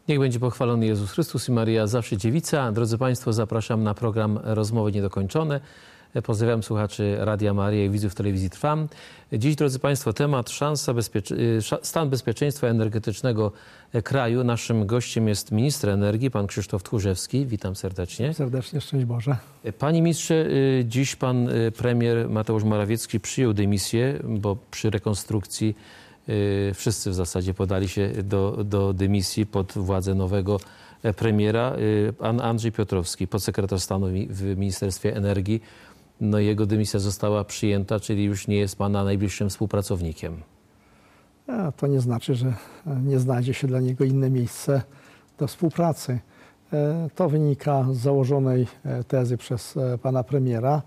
Niech będzie pochwalony Jezus Chrystus i Maria zawsze dziewica. Drodzy Państwo, zapraszam na program Rozmowy Niedokończone. Pozdrawiam słuchaczy Radia Maria i widzów telewizji Trwam. Dziś, drodzy Państwo, temat stan bezpieczeństwa energetycznego kraju. Naszym gościem jest minister energii, pan Krzysztof Tchórzewski. Witam serdecznie. Serdecznie, szczęść Boże. Panie ministrze, dziś pan premier Mateusz Morawiecki przyjął dymisję, bo przy rekonstrukcji wszyscy w zasadzie podali się do dymisji pod władzę nowego premiera. Pan Andrzej Piotrowski, podsekretarz stanu w Ministerstwie Energii, no jego dymisja została przyjęta, czyli już nie jest pana najbliższym współpracownikiem. To nie znaczy, że nie znajdzie się dla niego inne miejsce do współpracy. To wynika z założonej tezy przez pana premiera,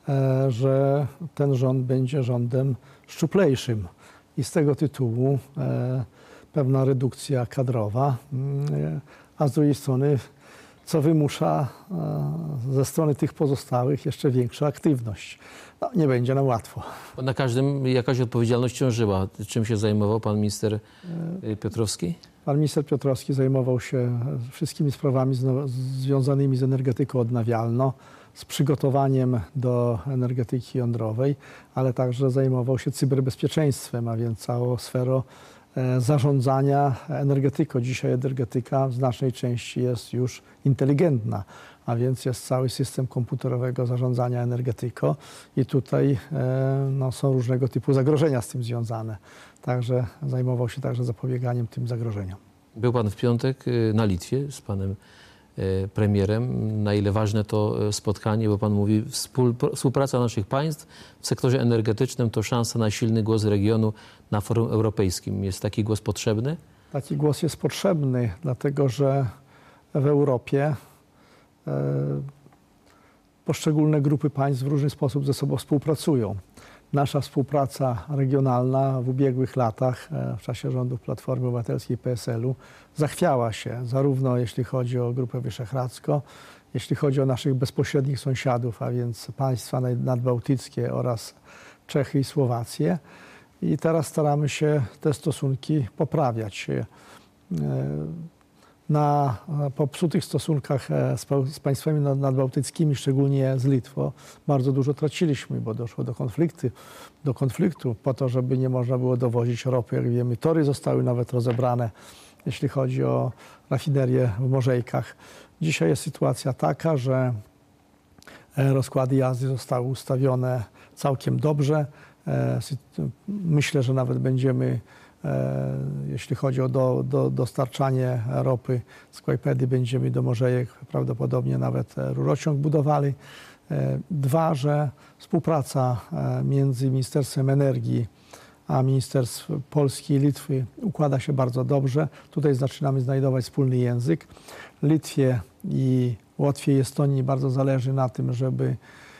że ten rząd będzie rządem szczuplejszym. I z tego tytułu pewna redukcja kadrowa, a z drugiej strony, co wymusza ze strony tych pozostałych jeszcze większą aktywność. No, nie będzie nam łatwo. Na każdym jakaś odpowiedzialność ciążyła. Czym się zajmował pan minister Piotrowski? Pan minister Piotrowski zajmował się wszystkimi sprawami związanymi z energetyką odnawialną, z przygotowaniem do energetyki jądrowej, ale także zajmował się cyberbezpieczeństwem, a więc całą sferą zarządzania energetyką. Dzisiaj energetyka w znacznej części jest już inteligentna, a więc jest cały system komputerowego zarządzania energetyką i tutaj są różnego typu zagrożenia z tym związane. Także zajmował się także zapobieganiem tym zagrożeniom. Był pan w piątek na Litwie z panem premierem. Na ile ważne to spotkanie, bo pan mówi, współpraca naszych państw w sektorze energetycznym to szansa na silny głos regionu na forum europejskim. Jest taki głos potrzebny? Taki głos jest potrzebny, dlatego że w Europie poszczególne grupy państw w różny sposób ze sobą współpracują. Nasza współpraca regionalna w ubiegłych latach, w czasie rządów Platformy Obywatelskiej i PSL-u, zachwiała się, zarówno jeśli chodzi o Grupę Wyszehradzką, jeśli chodzi o naszych bezpośrednich sąsiadów, a więc państwa nadbałtyckie oraz Czechy i Słowację. I teraz staramy się te stosunki poprawiać. Na popsutych stosunkach z państwami nadbałtyckimi, szczególnie z Litwą, bardzo dużo traciliśmy, bo doszło do konfliktu po to, żeby nie można było dowozić ropy. Jak wiemy, tory zostały nawet rozebrane, jeśli chodzi o rafinerię w Morzejkach. Dzisiaj jest sytuacja taka, że rozkłady jazdy zostały ustawione całkiem dobrze. Myślę, że nawet będziemy, jeśli chodzi o dostarczanie ropy z Kłajpedy, będziemy do Morzejek prawdopodobnie nawet rurociąg budowali. Dwa, że współpraca między Ministerstwem Energii a Ministerstw Polski i Litwy układa się bardzo dobrze. Tutaj zaczynamy znajdować wspólny język. Litwie i Łotwie i Estonii bardzo zależy na tym, żeby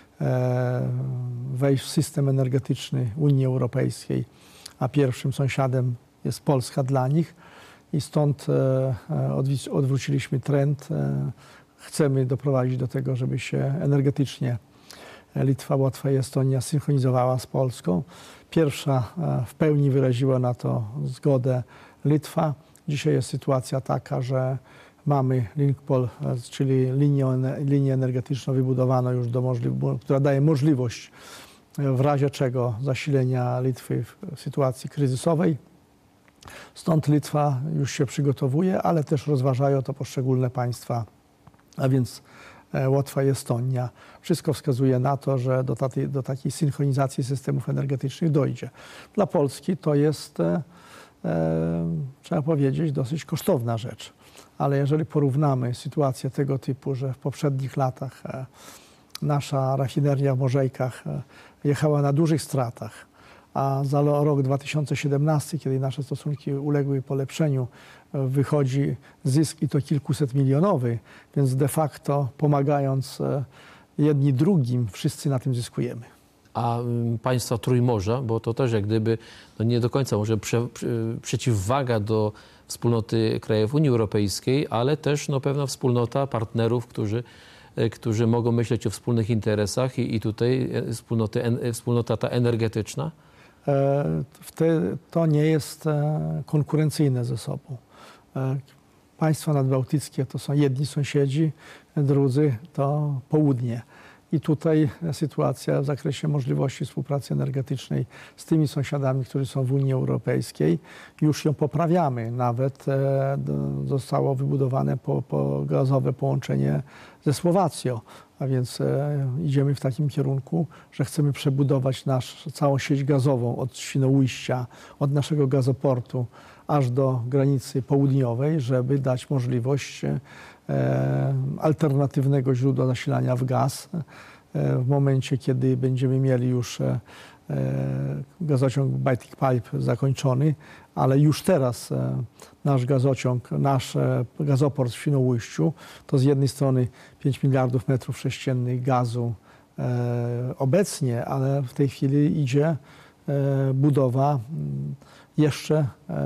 wejść w system energetyczny Unii Europejskiej, a pierwszym sąsiadem jest Polska dla nich i stąd odwróciliśmy trend. Chcemy doprowadzić do tego, żeby się energetycznie Litwa, Łotwa i Estonia synchronizowała z Polską. Pierwsza w pełni wyraziła na to zgodę Litwa. Dzisiaj jest sytuacja taka, że mamy Linkpol, czyli linię energetyczną wybudowaną już, która daje możliwość w razie czego zasilenia Litwy w sytuacji kryzysowej. Stąd Litwa już się przygotowuje, ale też rozważają to poszczególne państwa, a więc Łotwa i Estonia. Wszystko wskazuje na to, że do takiej synchronizacji systemów energetycznych dojdzie. Dla Polski to jest, trzeba powiedzieć, dosyć kosztowna rzecz. Ale jeżeli porównamy sytuację tego typu, że w poprzednich latach nasza rafineria w Morzejkach jechała na dużych stratach, a za rok 2017, kiedy nasze stosunki uległy polepszeniu, wychodzi zysk i to kilkuset milionowy, więc de facto pomagając jedni drugim, wszyscy na tym zyskujemy. A państwa Trójmorza, bo to też jak gdyby nie do końca może przeciwwaga do wspólnoty krajów Unii Europejskiej, ale też pewna wspólnota partnerów, którzy mogą myśleć o wspólnych interesach i tutaj wspólnota ta energetyczna? To nie jest konkurencyjne ze sobą. Państwa nadbałtyckie to są jedni sąsiedzi, drudzy to południe. I tutaj sytuacja w zakresie możliwości współpracy energetycznej z tymi sąsiadami, którzy są w Unii Europejskiej, już ją poprawiamy. Nawet zostało wybudowane gazowe połączenie ze Słowacją. A więc idziemy w takim kierunku, że chcemy przebudować całą sieć gazową od Świnoujścia, od naszego gazoportu aż do granicy południowej, żeby dać możliwość alternatywnego źródła zasilania w gaz. W momencie, kiedy będziemy mieli już gazociąg Baltic Pipe zakończony, ale już teraz nasz gazociąg, nasz gazoport w Świnoujściu to z jednej strony 5 miliardów metrów sześciennych gazu obecnie, ale w tej chwili idzie budowa jeszcze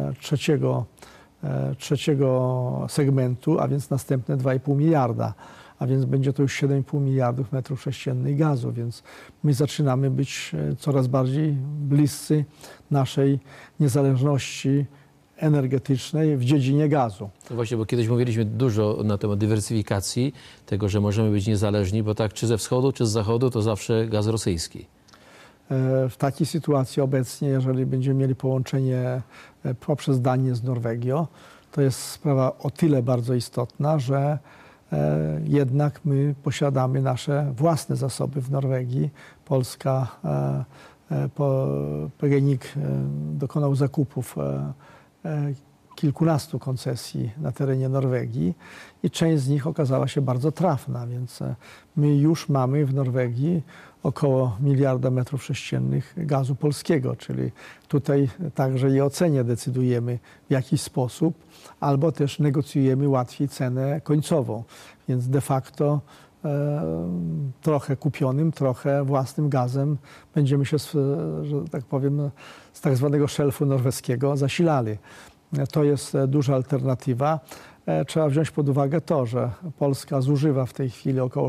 trzeciego segmentu, a więc następne 2,5 miliarda. A więc będzie to już 7,5 miliardów metrów sześciennych gazu, więc my zaczynamy być coraz bardziej bliscy naszej niezależności energetycznej w dziedzinie gazu. No właśnie, bo kiedyś mówiliśmy dużo na temat dywersyfikacji, tego, że możemy być niezależni, bo tak czy ze wschodu, czy z zachodu, to zawsze gaz rosyjski. W takiej sytuacji obecnie, jeżeli będziemy mieli połączenie poprzez Danię z Norwegią, to jest sprawa o tyle bardzo istotna, że jednak my posiadamy nasze własne zasoby w Norwegii. Polska, PGNiG dokonał zakupów kilkunastu koncesji na terenie Norwegii i część z nich okazała się bardzo trafna, więc my już mamy w Norwegii około miliarda metrów sześciennych gazu polskiego, czyli tutaj także i o cenie decydujemy w jakiś sposób, albo też negocjujemy łatwiej cenę końcową, więc de facto trochę kupionym, trochę własnym gazem będziemy się, że tak powiem, z tak zwanego szelfu norweskiego zasilali. To jest duża alternatywa. Trzeba wziąć pod uwagę to, że Polska zużywa w tej chwili około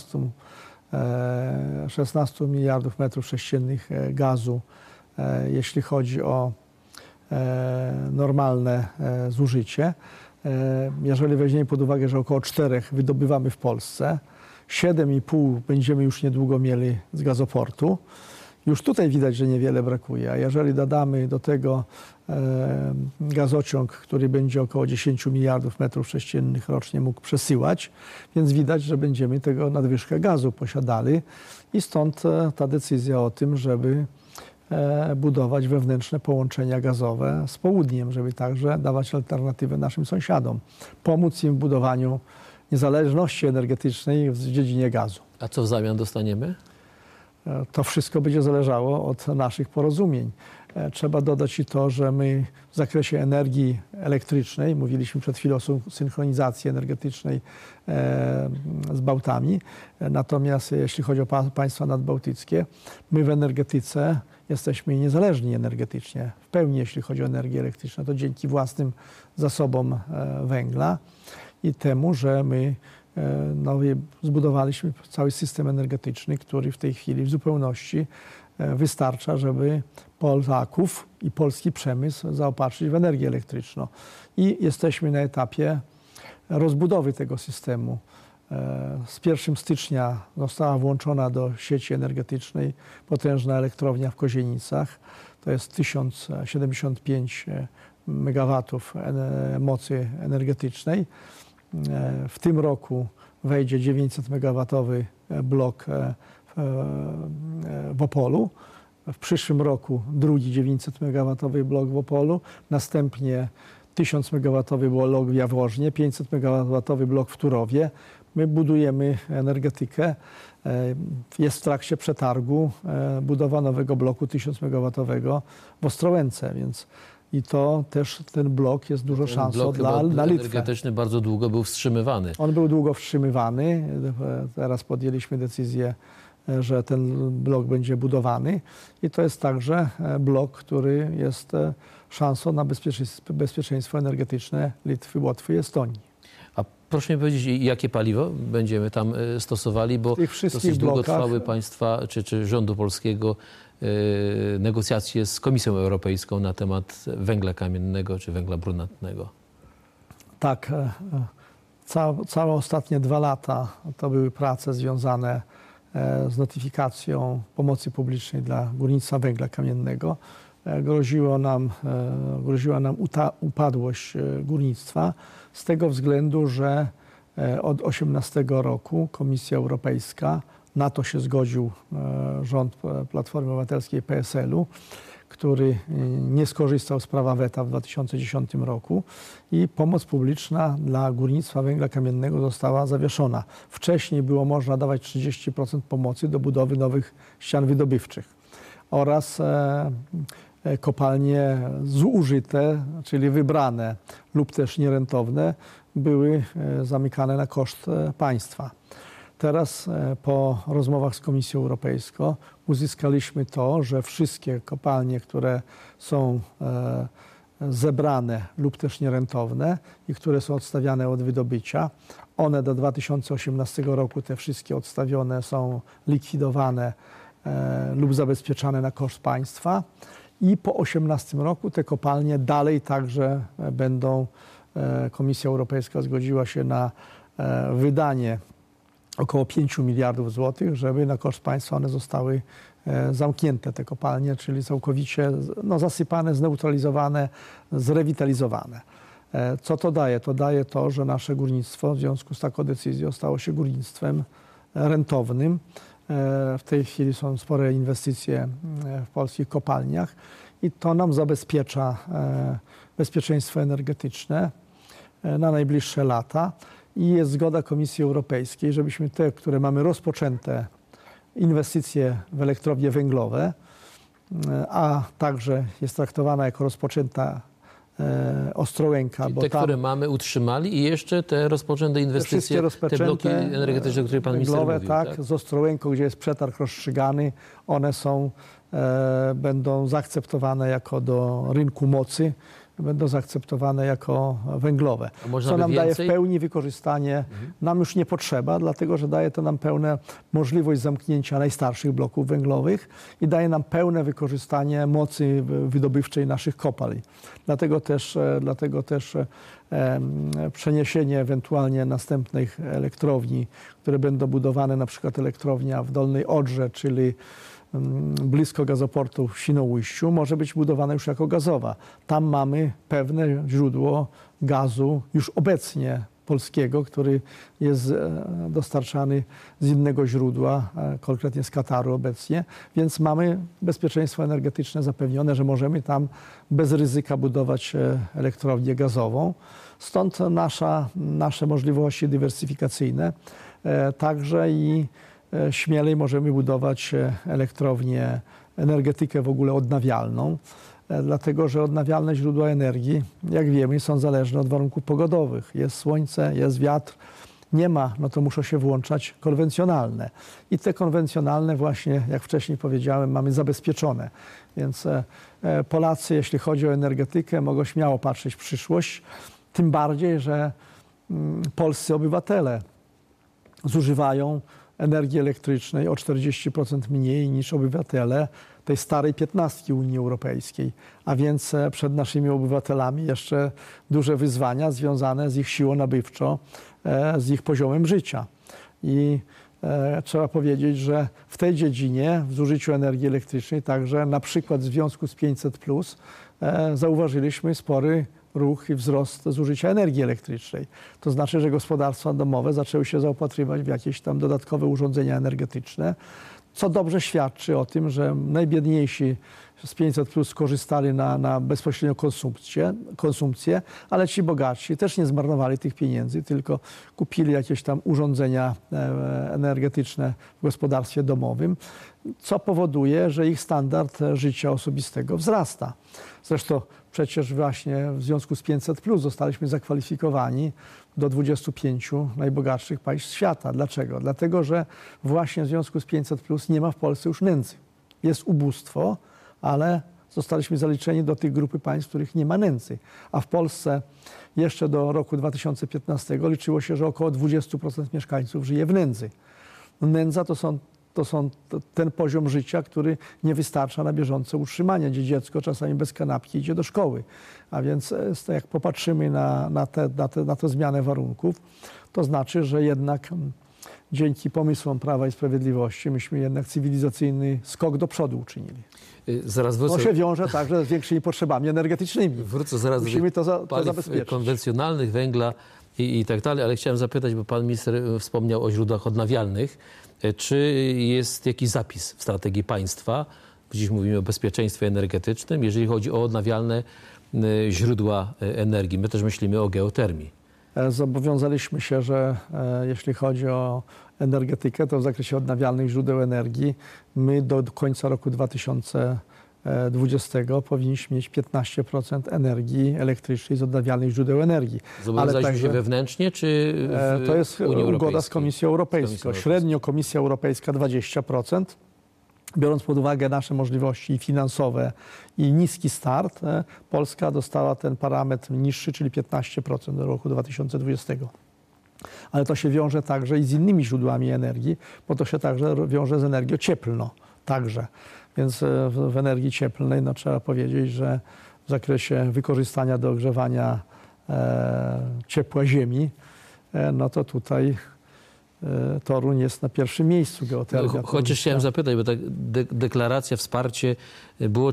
16 miliardów metrów sześciennych gazu, jeśli chodzi o normalne zużycie. Jeżeli weźmiemy pod uwagę, że około 4 wydobywamy w Polsce, 7,5 będziemy już niedługo mieli z gazoportu. Już tutaj widać, że niewiele brakuje, a jeżeli dodamy do tego gazociąg, który będzie około 10 miliardów metrów sześciennych rocznie mógł przesyłać, więc widać, że będziemy tego nadwyżkę gazu posiadali i stąd ta decyzja o tym, żeby budować wewnętrzne połączenia gazowe z południem, żeby także dawać alternatywę naszym sąsiadom, pomóc im w budowaniu niezależności energetycznej w dziedzinie gazu. A co w zamian dostaniemy? To wszystko będzie zależało od naszych porozumień. Trzeba dodać i to, że my w zakresie energii elektrycznej, mówiliśmy przed chwilą o synchronizacji energetycznej z Bałtami, natomiast jeśli chodzi o państwa nadbałtyckie, my w energetyce jesteśmy niezależni energetycznie. W pełni jeśli chodzi o energię elektryczną, to dzięki własnym zasobom węgla i temu, że my zbudowaliśmy cały system energetyczny, który w tej chwili w zupełności wystarcza, żeby Polaków i polski przemysł zaopatrzyć w energię elektryczną. I jesteśmy na etapie rozbudowy tego systemu. Z 1 stycznia została włączona do sieci energetycznej potężna elektrownia w Kozienicach. To jest 1075 MW mocy energetycznej. W tym roku wejdzie 900 MW blok w Opolu. W przyszłym roku drugi 900 MW blok w Opolu. Następnie 1000 MW blok w Jaworznie, 500 MW blok w Turowie. My budujemy energetykę. Jest w trakcie przetargu budowa nowego bloku 1000 MW w Ostrołęce, więc i to też ten blok jest dużo szansą dla Litwy. Energetyczny bardzo długo był wstrzymywany. On był długo wstrzymywany. Teraz podjęliśmy decyzję, że ten blok będzie budowany. I to jest także blok, który jest szansą na bezpieczeństwo energetyczne Litwy, Łotwy i Estonii. A proszę mi powiedzieć, jakie paliwo będziemy tam stosowali, bo dosyć długo trwały państwa czy rządu polskiego negocjacje z Komisją Europejską na temat węgla kamiennego czy węgla brunatnego. Tak, całe ostatnie 2 lata to były prace związane z notyfikacją pomocy publicznej dla górnictwa węgla kamiennego. Groziła nam upadłość górnictwa z tego względu, że od 2018 roku Komisja Europejska, na to się zgodził rząd Platformy Obywatelskiej PSL-u, który nie skorzystał z prawa weta w 2010 roku i pomoc publiczna dla górnictwa węgla kamiennego została zawieszona. Wcześniej było można dawać 30% pomocy do budowy nowych ścian wydobywczych oraz kopalnie zużyte, czyli wybrane lub też nierentowne, były zamykane na koszt państwa. Teraz po rozmowach z Komisją Europejską uzyskaliśmy to, że wszystkie kopalnie, które są zebrane lub też nierentowne i które są odstawiane od wydobycia, one do 2018 roku, te wszystkie odstawione, są likwidowane lub zabezpieczane na koszt państwa i po 2018 roku te kopalnie dalej także będą, Komisja Europejska zgodziła się na wydanie około 5 miliardów złotych, żeby na koszt państwa one zostały zamknięte, te kopalnie, czyli całkowicie zasypane, zneutralizowane, zrewitalizowane. Co to daje? To daje to, że nasze górnictwo w związku z taką decyzją stało się górnictwem rentownym. W tej chwili są spore inwestycje w polskich kopalniach i to nam zabezpiecza bezpieczeństwo energetyczne na najbliższe lata. I jest zgoda Komisji Europejskiej, żebyśmy te, które mamy rozpoczęte inwestycje w elektrownie węglowe, a także jest traktowana jako rozpoczęta Ostrołęka. Czyli bo te, które mamy, utrzymali i jeszcze te rozpoczęte inwestycje, te bloki energetyczne, o których pan minister mówił. Tak, z Ostrołęką, gdzie jest przetarg rozstrzygany, one będą zaakceptowane jako do rynku mocy, będą zaakceptowane jako węglowe. Co nam daje w pełni wykorzystanie, nam już nie potrzeba, dlatego że daje to nam pełną możliwość zamknięcia najstarszych bloków węglowych i daje nam pełne wykorzystanie mocy wydobywczej naszych kopalń. Dlatego też przeniesienie ewentualnie następnych elektrowni, które będą budowane, na przykład elektrownia w Dolnej Odrze, czyli blisko gazoportu w Świnoujściu, może być budowana już jako gazowa. Tam mamy pewne źródło gazu już obecnie polskiego, który jest dostarczany z innego źródła, konkretnie z Kataru obecnie, więc mamy bezpieczeństwo energetyczne zapewnione, że możemy tam bez ryzyka budować elektrownię gazową. Stąd nasze możliwości dywersyfikacyjne, także i śmielej możemy budować elektrownię, energetykę w ogóle odnawialną, dlatego że odnawialne źródła energii, jak wiemy, są zależne od warunków pogodowych. Jest słońce, jest wiatr, nie ma, no to muszą się włączać konwencjonalne. I te konwencjonalne właśnie, jak wcześniej powiedziałem, mamy zabezpieczone. Więc Polacy, jeśli chodzi o energetykę, mogą śmiało patrzeć w przyszłość, tym bardziej, że polscy obywatele zużywają energii elektrycznej o 40% mniej niż obywatele tej starej 15 Unii Europejskiej. A więc przed naszymi obywatelami jeszcze duże wyzwania związane z ich siłą nabywczą, z ich poziomem życia. I trzeba powiedzieć, że w tej dziedzinie, w zużyciu energii elektrycznej, także na przykład w związku z 500+, zauważyliśmy spory ruch i wzrost zużycia energii elektrycznej. To znaczy, że gospodarstwa domowe zaczęły się zaopatrywać w jakieś tam dodatkowe urządzenia energetyczne, co dobrze świadczy o tym, że najbiedniejsi z 500+ skorzystali na bezpośrednią konsumpcję, ale ci bogatsi też nie zmarnowali tych pieniędzy, tylko kupili jakieś tam urządzenia energetyczne w gospodarstwie domowym, co powoduje, że ich standard życia osobistego wzrasta. Zresztą przecież właśnie w związku z 500+ zostaliśmy zakwalifikowani do 25 najbogatszych państw świata. Dlaczego? Dlatego, że właśnie w związku z 500+ nie ma w Polsce już nędzy. Jest ubóstwo, ale zostaliśmy zaliczeni do tych grupy państw, w których nie ma nędzy. A w Polsce jeszcze do roku 2015 liczyło się, że około 20% mieszkańców żyje w nędzy. Nędza to są ten poziom życia, który nie wystarcza na bieżące utrzymanie, gdzie dziecko czasami bez kanapki idzie do szkoły. A więc jak popatrzymy na tę zmianę warunków, to znaczy, że jednak dzięki pomysłom Prawa i Sprawiedliwości myśmy jednak cywilizacyjny skok do przodu uczynili. Zaraz wrócę. To się wiąże także z większymi potrzebami energetycznymi. Wrócę zaraz Musimy do to zabezpieczyć. Konwencjonalnych, węgla i tak dalej, ale chciałem zapytać, bo pan minister wspomniał o źródłach odnawialnych. Czy jest jakiś zapis w strategii państwa, dziś mówimy o bezpieczeństwie energetycznym, jeżeli chodzi o odnawialne źródła energii? My też myślimy o geotermii. Zobowiązaliśmy się, że jeśli chodzi o energetykę, to w zakresie odnawialnych źródeł energii my do końca roku 2020 powinniśmy mieć 15% energii elektrycznej z odnawialnych źródeł energii. Zobowiązaliśmy się wewnętrznie, czy w to jest Unii ugoda z Komisją Europejską. Średnio Komisja Europejska 20%. Biorąc pod uwagę nasze możliwości finansowe i niski start, Polska dostała ten parametr niższy, czyli 15% do roku 2020. Ale to się wiąże także i z innymi źródłami energii, bo to się także wiąże z energią cieplną także. Więc w energii cieplnej trzeba powiedzieć, że w zakresie wykorzystania do ogrzewania ciepła ziemi, no to tutaj Toruń jest na pierwszym miejscu geotermia. Chociaż chciałem zapytać, bo tak deklaracja, wsparcie, było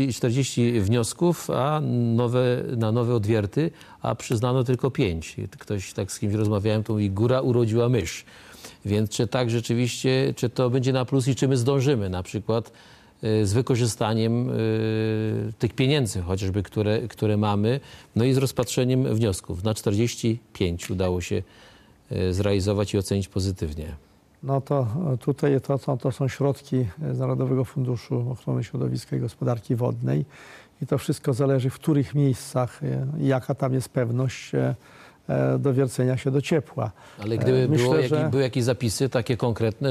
40 wniosków, a na nowe odwierty, a przyznano tylko 5. Ktoś tak z kimś rozmawiałem, to mówi, góra urodziła mysz. Więc czy tak rzeczywiście, czy to będzie na plus i czy my zdążymy na przykład z wykorzystaniem tych pieniędzy chociażby, które mamy, no i z rozpatrzeniem wniosków. Na 45 udało się zrealizować i ocenić pozytywnie. No to tutaj to są środki z Narodowego Funduszu Ochrony Środowiska i Gospodarki Wodnej i to wszystko zależy, w których miejscach, jaka tam jest pewność dowiercenia się do ciepła. Ale gdyby były jakieś zapisy takie konkretne,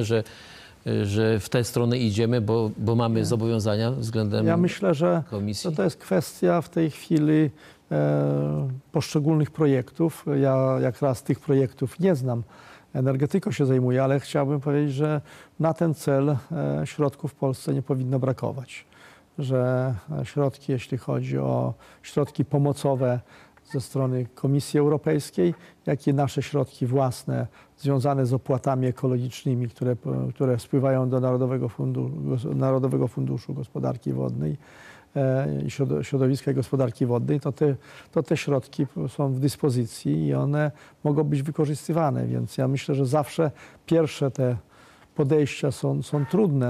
że w tę stronę idziemy, bo mamy zobowiązania względem Ja myślę, że komisji? to jest kwestia w tej chwili poszczególnych projektów. Ja jak raz tych projektów nie znam, energetyką się zajmuję, ale chciałbym powiedzieć, że na ten cel środków w Polsce nie powinno brakować. Że środki, jeśli chodzi o środki pomocowe ze strony Komisji Europejskiej, jak i nasze środki własne związane z opłatami ekologicznymi, które spływają do Narodowego Funduszu Gospodarki Wodnej, Środowiska i Gospodarki Wodnej, to te środki są w dyspozycji i one mogą być wykorzystywane. Więc ja myślę, że zawsze pierwsze te podejścia są trudne,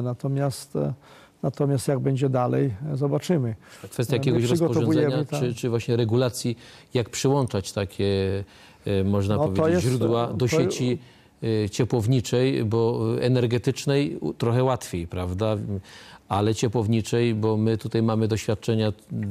natomiast jak będzie dalej, zobaczymy. Kwestia jakiegoś rozporządzenia, czy właśnie regulacji, jak przyłączać takie, można powiedzieć, źródła do sieci ciepłowniczej, bo energetycznej trochę łatwiej, prawda? Ale ciepłowniczej, bo my tutaj mamy doświadczenia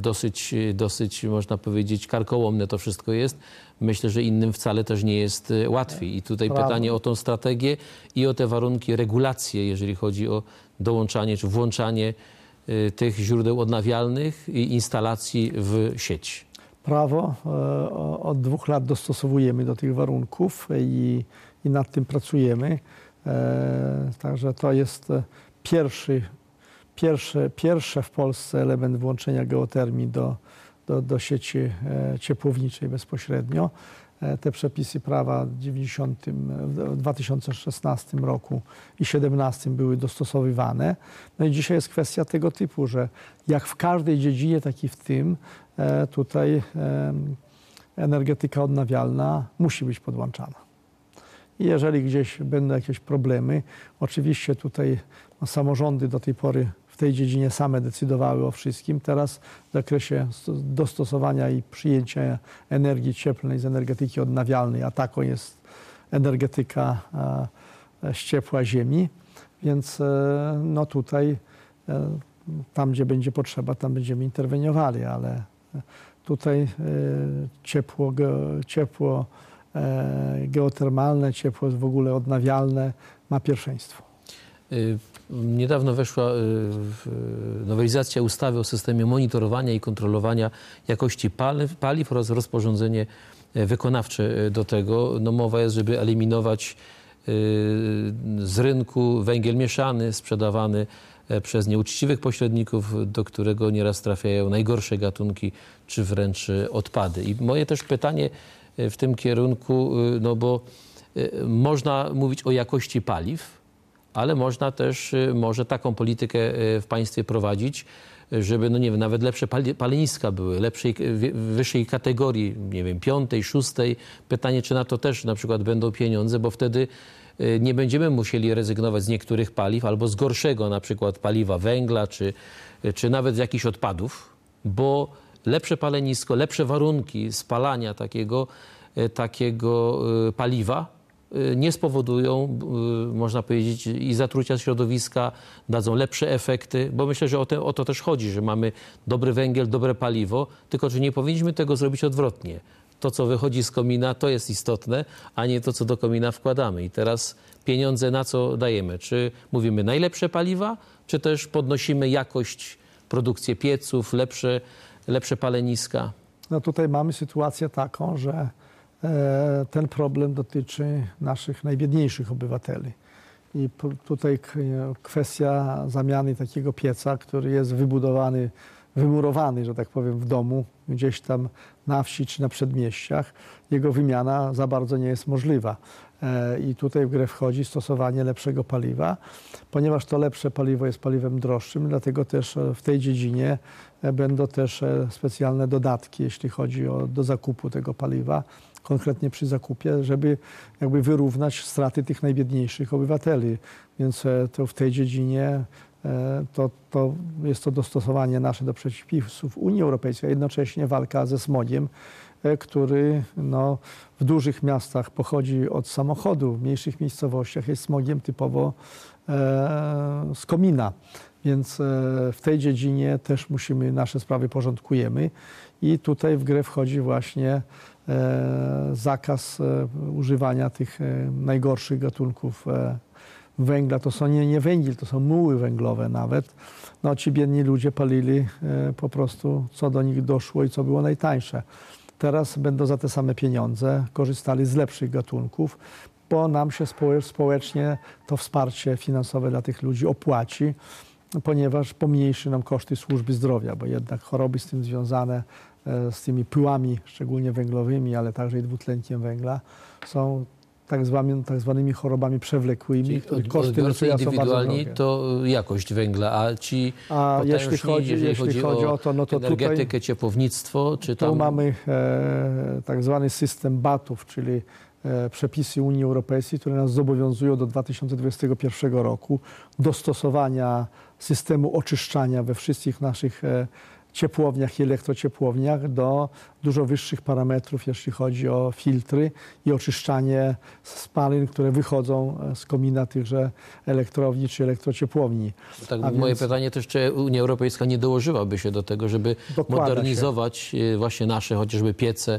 dosyć, można powiedzieć, karkołomne to wszystko jest. Myślę, że innym wcale też nie jest łatwiej. I tutaj pytanie o tą strategię i o te warunki, regulacje, jeżeli chodzi o dołączanie czy włączanie tych źródeł odnawialnych i instalacji w sieć. Prawo od 2 lat dostosowujemy do tych warunków i nad tym pracujemy. Także to jest pierwszy w Polsce element włączenia geotermii do sieci ciepłowniczej bezpośrednio. Te przepisy prawa w 2016 roku i 2017 były dostosowywane. No i dzisiaj jest kwestia tego typu, że jak w każdej dziedzinie, tak i w tym, tutaj energetyka odnawialna musi być podłączana. I jeżeli gdzieś będą jakieś problemy, oczywiście tutaj samorządy do tej pory w tej dziedzinie same decydowały o wszystkim. Teraz w zakresie dostosowania i przyjęcia energii cieplnej z energetyki odnawialnej, a taką jest energetyka z ciepła ziemi, więc no tutaj tam, gdzie będzie potrzeba, tam będziemy interweniowali, ale tutaj ciepło geotermalne, ciepło w ogóle odnawialne ma pierwszeństwo. Niedawno weszła nowelizacja ustawy o systemie monitorowania i kontrolowania jakości paliw oraz rozporządzenie wykonawcze do tego. No mowa jest, żeby eliminować z rynku węgiel mieszany, sprzedawany przez nieuczciwych pośredników, do którego nieraz trafiają najgorsze gatunki, czy wręcz odpady. I moje też pytanie w tym kierunku, no bo można mówić o jakości paliw, ale można też może taką politykę w państwie prowadzić, żeby, no nie wiem, nawet lepsze paleniska były, wyższej kategorii, nie wiem, 5., 6. Pytanie, czy na to też na przykład będą pieniądze, bo wtedy nie będziemy musieli rezygnować z niektórych paliw albo z gorszego, na przykład paliwa węgla, czy nawet z jakichś odpadów, bo lepsze palenisko, lepsze warunki spalania takiego paliwa nie spowodują, można powiedzieć, i zatrucia środowiska, dadzą lepsze efekty, bo myślę, że o to też chodzi, że mamy dobry węgiel, dobre paliwo, tylko czy nie powinniśmy tego zrobić odwrotnie. To, co wychodzi z komina, to jest istotne, a nie to, co do komina wkładamy. I teraz pieniądze na co dajemy? Czy mówimy najlepsze paliwa, czy też podnosimy jakość, produkcję pieców, lepsze paleniska? No tutaj mamy sytuację taką, że ten problem dotyczy naszych najbiedniejszych obywateli. I tutaj kwestia zamiany takiego pieca, który jest wymurowany, że tak powiem, w domu, gdzieś tam na wsi czy na przedmieściach, jego wymiana za bardzo nie jest możliwa. I tutaj w grę wchodzi stosowanie lepszego paliwa, ponieważ to lepsze paliwo jest paliwem droższym, dlatego też w tej dziedzinie będą też specjalne dodatki, jeśli chodzi do zakupu tego paliwa, konkretnie przy zakupie, żeby jakby wyrównać straty tych najbiedniejszych obywateli. Więc to w tej dziedzinie to jest to dostosowanie nasze do przepisów Unii Europejskiej, a jednocześnie walka ze smogiem, który no, w dużych miastach pochodzi od samochodu, w mniejszych miejscowościach jest smogiem typowo z komina. Więc w tej dziedzinie też nasze sprawy porządkujemy i tutaj w grę wchodzi właśnie zakaz używania tych najgorszych gatunków węgla. To są nie węgiel, to są muły węglowe nawet. No, ci biedni ludzie palili po prostu, co do nich doszło i co było najtańsze. Teraz będą za te same pieniądze korzystali z lepszych gatunków, bo nam się społecznie to wsparcie finansowe dla tych ludzi opłaci, ponieważ pomniejszy nam koszty służby zdrowia, bo jednak choroby z tym związane, z tymi pyłami, szczególnie węglowymi, ale także i dwutlenkiem węgla, są tak zwanymi chorobami przewlekłymi, których koszty leczenia są bardzo drogie. To jakość węgla, a ci jeśli chodzi o to, no to energetykę, tutaj, ciepłownictwo, czy tam... Tu mamy tak zwany system BAT-ów, czyli przepisy Unii Europejskiej, które nas zobowiązują do 2021 roku do stosowania systemu oczyszczania we wszystkich naszych ciepłowniach i elektrociepłowniach do dużo wyższych parametrów, jeśli chodzi o filtry i oczyszczanie spalin, które wychodzą z komina tychże elektrowni czy elektrociepłowni. Tak, moje pytanie też, czy Unia Europejska nie dołożyłaby się do tego, żeby modernizować właśnie nasze chociażby piece,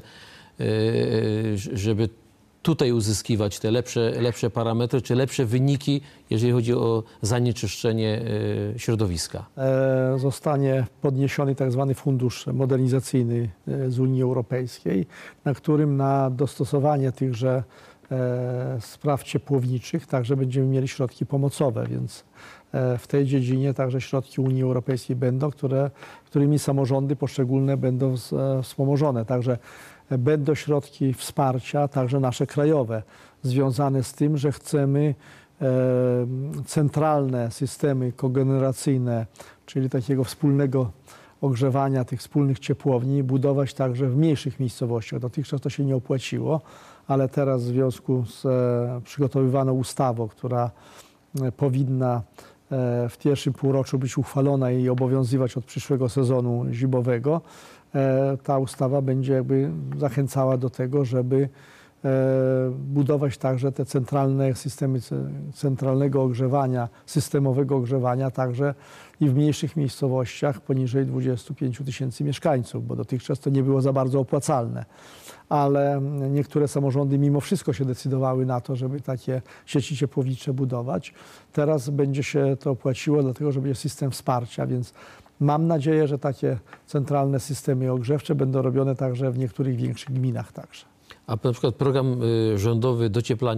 żeby tutaj uzyskiwać te lepsze parametry, czy lepsze wyniki, jeżeli chodzi o zanieczyszczenie środowiska? Zostanie podniesiony tak zwany fundusz modernizacyjny z Unii Europejskiej, na którym na dostosowanie tychże spraw ciepłowniczych także będziemy mieli środki pomocowe, więc w tej dziedzinie także środki Unii Europejskiej będą, którymi samorządy poszczególne będą wspomożone. Także będą środki wsparcia, także nasze krajowe, związane z tym, że chcemy centralne systemy kogeneracyjne, czyli takiego wspólnego ogrzewania tych wspólnych ciepłowni, budować także w mniejszych miejscowościach. Dotychczas to się nie opłaciło, ale teraz w związku z przygotowywaną ustawą, która powinna w pierwszym półroczu być uchwalona i obowiązywać od przyszłego sezonu zimowego, ta ustawa będzie jakby zachęcała do tego, żeby budować także te centralne systemy centralnego ogrzewania, systemowego ogrzewania także i w mniejszych miejscowościach poniżej 25 000 mieszkańców, bo dotychczas to nie było za bardzo opłacalne. Ale niektóre samorządy mimo wszystko się decydowały na to, żeby takie sieci ciepłownicze budować. Teraz będzie się to opłaciło, dlatego że będzie system wsparcia, więc mam nadzieję, że takie centralne systemy ogrzewcze będą robione także w niektórych większych gminach także. A na przykład program rządowy docieplania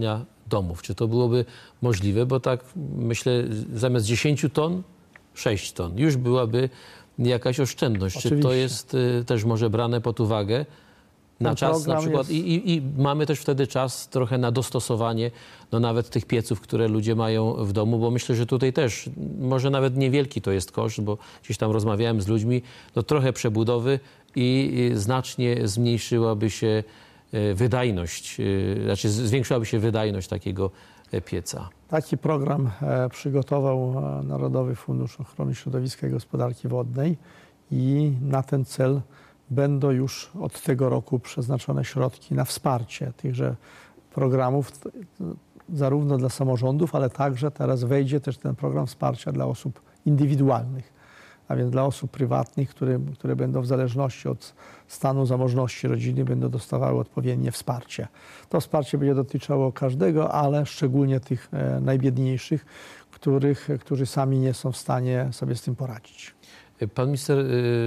domów. Czy to byłoby możliwe? Bo tak myślę, zamiast 10 ton, 6 ton. Już byłaby jakaś oszczędność. Oczywiście. Czy to jest też może brane pod uwagę na Ten czas na przykład jest... i mamy też wtedy czas trochę na dostosowanie nawet tych pieców, które ludzie mają w domu, bo myślę, że tutaj też może nawet niewielki to jest koszt, bo gdzieś tam rozmawiałem z ludźmi, no trochę przebudowy i znacznie zmniejszyłaby się wydajność, znaczy zwiększyłaby się wydajność takiego pieca. Taki program przygotował Narodowy Fundusz Ochrony Środowiska i Gospodarki Wodnej i na ten cel będą już od tego roku przeznaczone środki na wsparcie tychże programów, zarówno dla samorządów, ale także teraz wejdzie też ten program wsparcia dla osób indywidualnych, a więc dla osób prywatnych, które będą w zależności od stanu zamożności rodziny będą dostawały odpowiednie wsparcie. To wsparcie będzie dotyczyło każdego, ale szczególnie tych najbiedniejszych, którzy sami nie są w stanie sobie z tym poradzić. Pan minister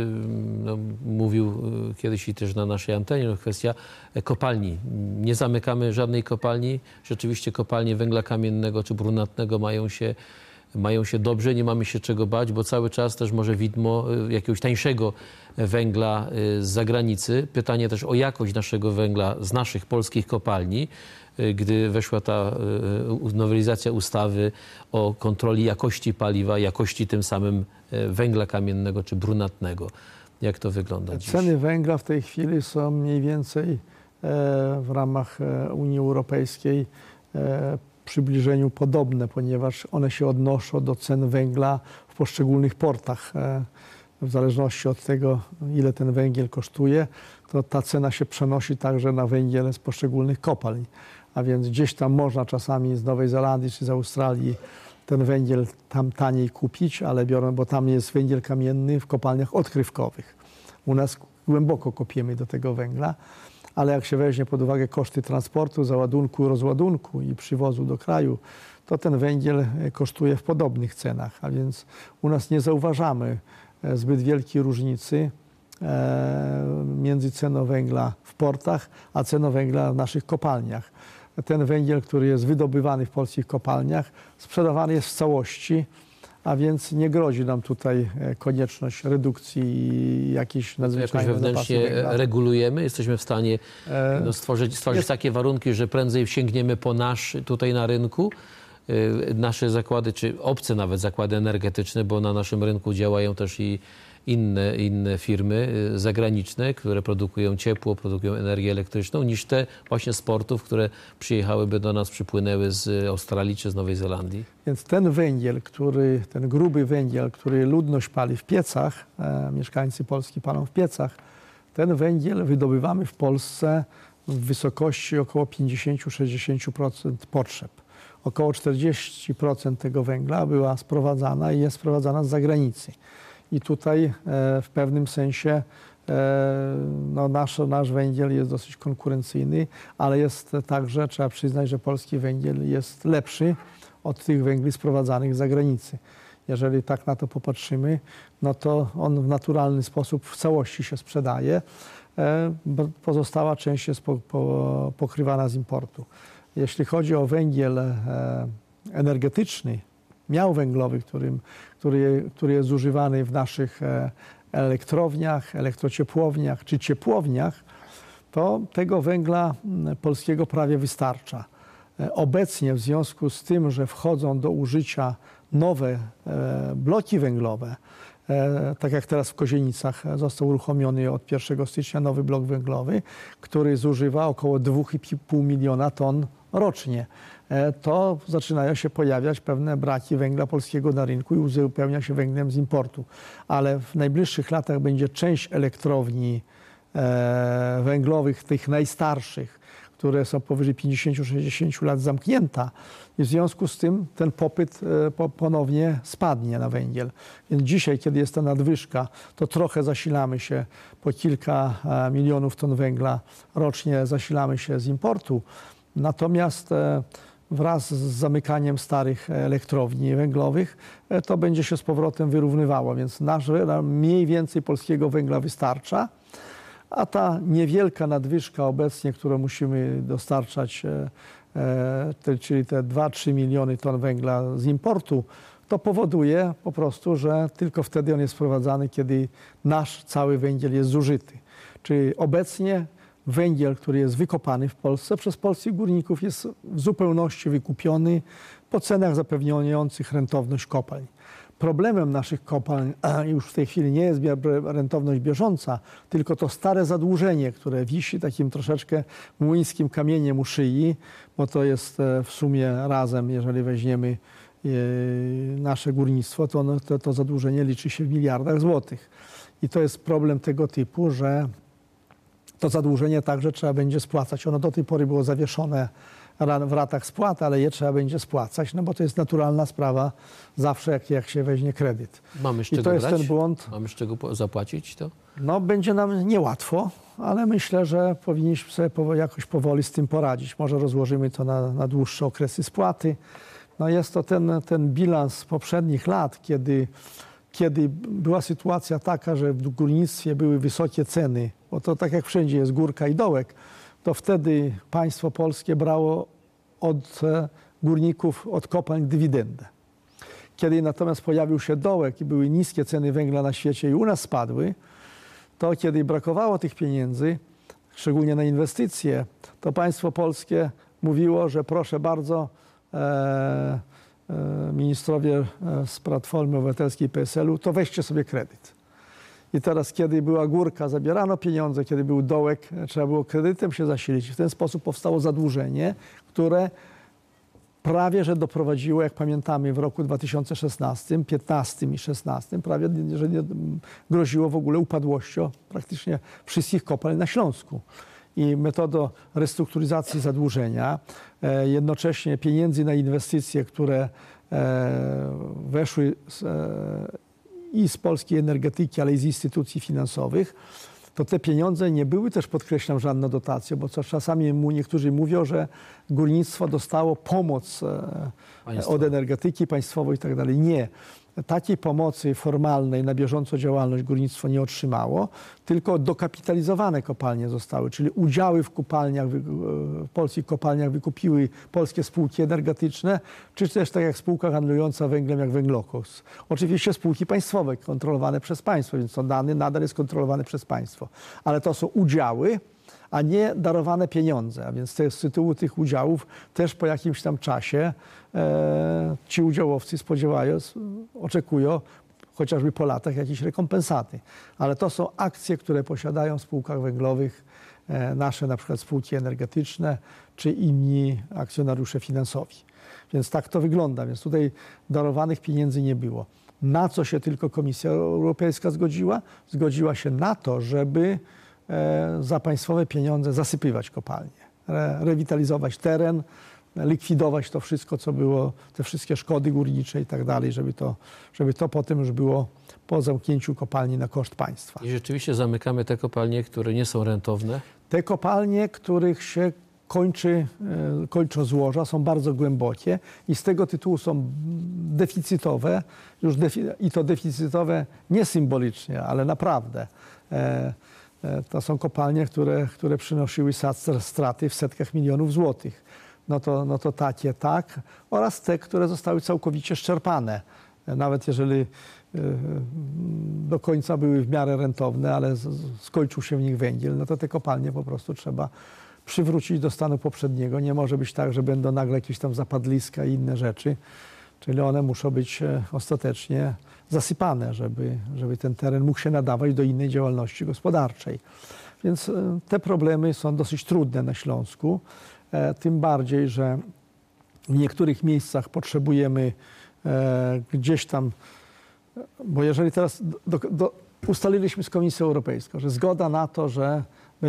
mówił kiedyś i też na naszej antenie, kwestia kopalni. Nie zamykamy żadnej kopalni. Rzeczywiście kopalnie węgla kamiennego czy brunatnego mają się dobrze, nie mamy się czego bać, bo cały czas też może widmo jakiegoś tańszego węgla z zagranicy. Pytanie też o jakość naszego węgla z naszych polskich kopalni. Gdy weszła ta nowelizacja ustawy o kontroli jakości paliwa, jakości tym samym węgla kamiennego czy brunatnego. Jak to wygląda dziś? Ceny węgla w tej chwili są mniej więcej w ramach Unii Europejskiej w przybliżeniu podobne, ponieważ one się odnoszą do cen węgla w poszczególnych portach. W zależności od tego, ile ten węgiel kosztuje, to ta cena się przenosi także na węgiel z poszczególnych kopalń. A więc gdzieś tam można czasami z Nowej Zelandii czy z Australii ten węgiel tam taniej kupić, ale bo tam jest węgiel kamienny w kopalniach odkrywkowych. U nas głęboko kopiemy do tego węgla, ale jak się weźmie pod uwagę koszty transportu, załadunku, rozładunku i przywozu do kraju, to ten węgiel kosztuje w podobnych cenach. A więc u nas nie zauważamy zbyt wielkiej różnicy między ceną węgla w portach, a ceną węgla w naszych kopalniach. Ten węgiel, który jest wydobywany w polskich kopalniach, sprzedawany jest w całości, a więc nie grozi nam tutaj konieczność redukcji jakiejś nadzwyczajnej jakoś wewnętrznie regulujemy? Jesteśmy w stanie stworzyć takie warunki, że prędzej sięgniemy po nasz tutaj na rynku? Nasze zakłady, czy obce nawet zakłady energetyczne, bo na naszym rynku działają też i inne firmy zagraniczne, które produkują ciepło, produkują energię elektryczną, niż te właśnie z portów, które przyjechałyby do nas, przypłynęły z Australii czy z Nowej Zelandii. Więc ten węgiel, ten gruby węgiel, który ludność pali w piecach, mieszkańcy Polski palą w piecach, ten węgiel wydobywamy w Polsce w wysokości około 50-60% potrzeb. Około 40% tego węgla była sprowadzana i jest sprowadzana z zagranicy. I tutaj w pewnym sensie nasz węgiel jest dosyć konkurencyjny, ale jest także, trzeba przyznać, że polski węgiel jest lepszy od tych węgli sprowadzanych z zagranicy. Jeżeli tak na to popatrzymy, no to on w naturalny sposób w całości się sprzedaje. Pozostała część jest pokrywana z importu. Jeśli chodzi o węgiel energetyczny, miał węglowy, który jest zużywany w naszych elektrowniach, elektrociepłowniach czy ciepłowniach, to tego węgla polskiego prawie wystarcza. Obecnie w związku z tym, że wchodzą do użycia nowe bloki węglowe, tak jak teraz w Kozienicach został uruchomiony od 1 stycznia nowy blok węglowy, który zużywa około 2,5 miliona ton rocznie, to zaczynają się pojawiać pewne braki węgla polskiego na rynku i uzupełnia się węglem z importu. Ale w najbliższych latach będzie część elektrowni węglowych, tych najstarszych, które są powyżej 50-60 lat zamknięta i w związku z tym ten popyt ponownie spadnie na węgiel. Więc dzisiaj, kiedy jest ta nadwyżka, to trochę zasilamy się, po kilka milionów ton węgla rocznie zasilamy się z importu. Natomiast wraz z zamykaniem starych elektrowni węglowych to będzie się z powrotem wyrównywało, więc mniej więcej polskiego węgla wystarcza. a ta niewielka nadwyżka obecnie, którą musimy dostarczać, czyli te 2-3 miliony ton węgla z importu, to powoduje po prostu, że tylko wtedy on jest sprowadzany, kiedy nasz cały węgiel jest zużyty. Czyli obecnie węgiel, który jest wykopany w Polsce przez polskich górników, jest w zupełności wykupiony po cenach zapewniających rentowność kopalń. Problemem naszych kopalń już w tej chwili nie jest rentowność bieżąca, tylko to stare zadłużenie, które wisi takim troszeczkę młyńskim kamieniem u szyi, bo to jest w sumie razem, jeżeli weźmiemy nasze górnictwo, to zadłużenie liczy się w miliardach złotych. I to jest problem tego typu, że to zadłużenie także trzeba będzie spłacać. Ono do tej pory było zawieszone w ratach spłat, ale je trzeba będzie spłacać, no bo to jest naturalna sprawa zawsze, jak się weźmie kredyt. Mamy z czego I to jest brać? ten błąd. Mamy z czego zapłacić to? No będzie nam niełatwo, ale myślę, że powinniśmy sobie jakoś powoli z tym poradzić. Może rozłożymy to na dłuższe okresy spłaty. No jest to ten bilans poprzednich lat, kiedy była sytuacja taka, że w górnictwie były wysokie ceny, bo to tak jak wszędzie jest górka i dołek, to wtedy państwo polskie brało od górników, od kopalń dywidendę. Kiedy natomiast pojawił się dołek i były niskie ceny węgla na świecie i u nas spadły, to kiedy brakowało tych pieniędzy, szczególnie na inwestycje, to państwo polskie mówiło, że proszę bardzo, ministrowie z Platformy Obywatelskiej i PSL-u, to weźcie sobie kredyt. I teraz, kiedy była górka, zabierano pieniądze, kiedy był dołek, trzeba było kredytem się zasilić. W ten sposób powstało zadłużenie, które prawie że doprowadziło, jak pamiętamy, w roku 2016, 2015 i 2016, prawie że groziło w ogóle upadłością praktycznie wszystkich kopalń na Śląsku. I metodą restrukturyzacji zadłużenia, jednocześnie pieniędzy na inwestycje, które weszły i z polskiej energetyki, ale i z instytucji finansowych, to te pieniądze nie były też, podkreślam, żadną dotacją, bo co czasami niektórzy mówią, że górnictwo dostało pomoc od energetyki państwowej i tak dalej. Nie. Takiej pomocy formalnej na bieżącą działalność górnictwo nie otrzymało, tylko dokapitalizowane kopalnie zostały, czyli udziały w kopalniach, w polskich kopalniach wykupiły polskie spółki energetyczne, czy też tak jak spółka handlująca węglem jak Węglokos. Oczywiście spółki państwowe kontrolowane przez państwo, więc to nadal jest kontrolowane przez państwo. Ale to są udziały, a nie darowane pieniądze. A więc z tytułu tych udziałów też po jakimś tam czasie ci udziałowcy oczekują, chociażby po latach, jakiejś rekompensaty. Ale to są akcje, które posiadają w spółkach węglowych nasze na przykład spółki energetyczne czy inni akcjonariusze finansowi. Więc tak to wygląda. Więc tutaj darowanych pieniędzy nie było. Na co się tylko Komisja Europejska zgodziła? Zgodziła się na to, żeby za państwowe pieniądze zasypywać kopalnie, rewitalizować teren, likwidować to wszystko, co było, te wszystkie szkody górnicze i tak dalej, żeby to potem już było po zamknięciu kopalni na koszt państwa. I rzeczywiście zamykamy te kopalnie, które nie są rentowne? Te kopalnie, których się kończą złoża, są bardzo głębokie i z tego tytułu są deficytowe, i to deficytowe nie symbolicznie, ale naprawdę. To są kopalnie, które przynosiły straty w setkach milionów złotych. No to takie tak. Oraz te, które zostały całkowicie szczerpane. Nawet jeżeli do końca były w miarę rentowne, ale skończył się w nich węgiel, no to te kopalnie po prostu trzeba przywrócić do stanu poprzedniego. Nie może być tak, że będą nagle jakieś tam zapadliska i inne rzeczy. Czyli one muszą być ostatecznie zasypane, żeby ten teren mógł się nadawać do innej działalności gospodarczej. Więc te problemy są dosyć trudne na Śląsku. Tym bardziej, że w niektórych miejscach potrzebujemy gdzieś tam, bo jeżeli teraz ustaliliśmy z Komisją Europejską, że zgoda na to, że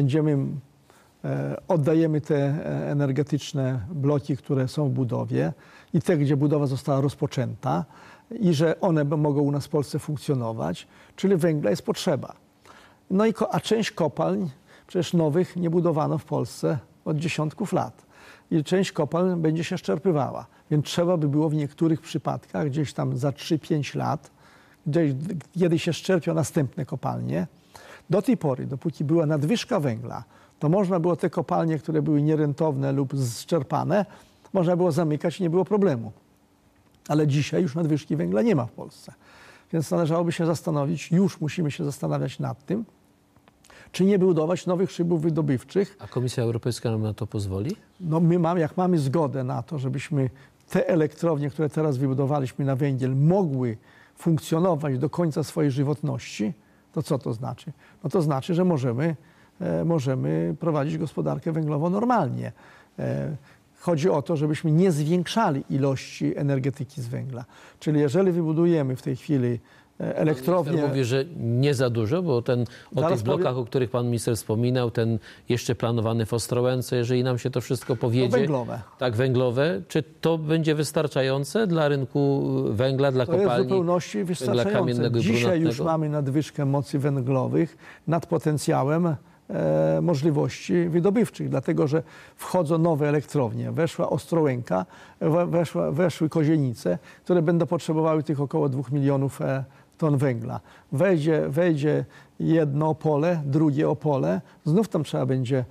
oddajemy te energetyczne bloki, które są w budowie i te, gdzie budowa została rozpoczęta i że one mogą u nas w Polsce funkcjonować, czyli węgla jest potrzeba. No a część kopalń, przecież nowych, nie budowano w Polsce od dziesiątków lat. I część kopalń będzie się szczerpywała. Więc trzeba by było w niektórych przypadkach gdzieś tam za 3-5 lat, kiedy się szczerpią następne kopalnie, Do tej pory, dopóki była nadwyżka węgla, to można było te kopalnie, które były nierentowne lub zczerpane, można było zamykać i nie było problemu. Ale dzisiaj już nadwyżki węgla nie ma w Polsce. Więc należałoby się zastanowić, już musimy się zastanawiać nad tym, czy nie budować nowych szybów wydobywczych. A Komisja Europejska nam na to pozwoli? No jak mamy zgodę na to, żebyśmy te elektrownie, które teraz wybudowaliśmy na węgiel, mogły funkcjonować do końca swojej żywotności, to co to znaczy? No to znaczy, że możemy prowadzić gospodarkę węglową normalnie. Chodzi o to, żebyśmy nie zwiększali ilości energetyki z węgla. Czyli jeżeli wybudujemy w tej chwili elektrownię... Pan mówi, że nie za dużo, bo o tych blokach, o których pan minister wspominał, ten jeszcze planowany w Ostrołęce, jeżeli nam się to wszystko powiedzie... To węglowe. Tak, węglowe. Czy to będzie wystarczające dla rynku węgla, dla kopalni? To jest w zupełności wystarczające. Dzisiaj już mamy nadwyżkę mocy węglowych nad potencjałem możliwości wydobywczych, dlatego że wchodzą nowe elektrownie. Weszła Ostrołęka, weszły Kozienice, które będą potrzebowały tych około 2 milionów ton węgla. Wejdzie jedno Opole, drugie Opole, znów tam trzeba będzie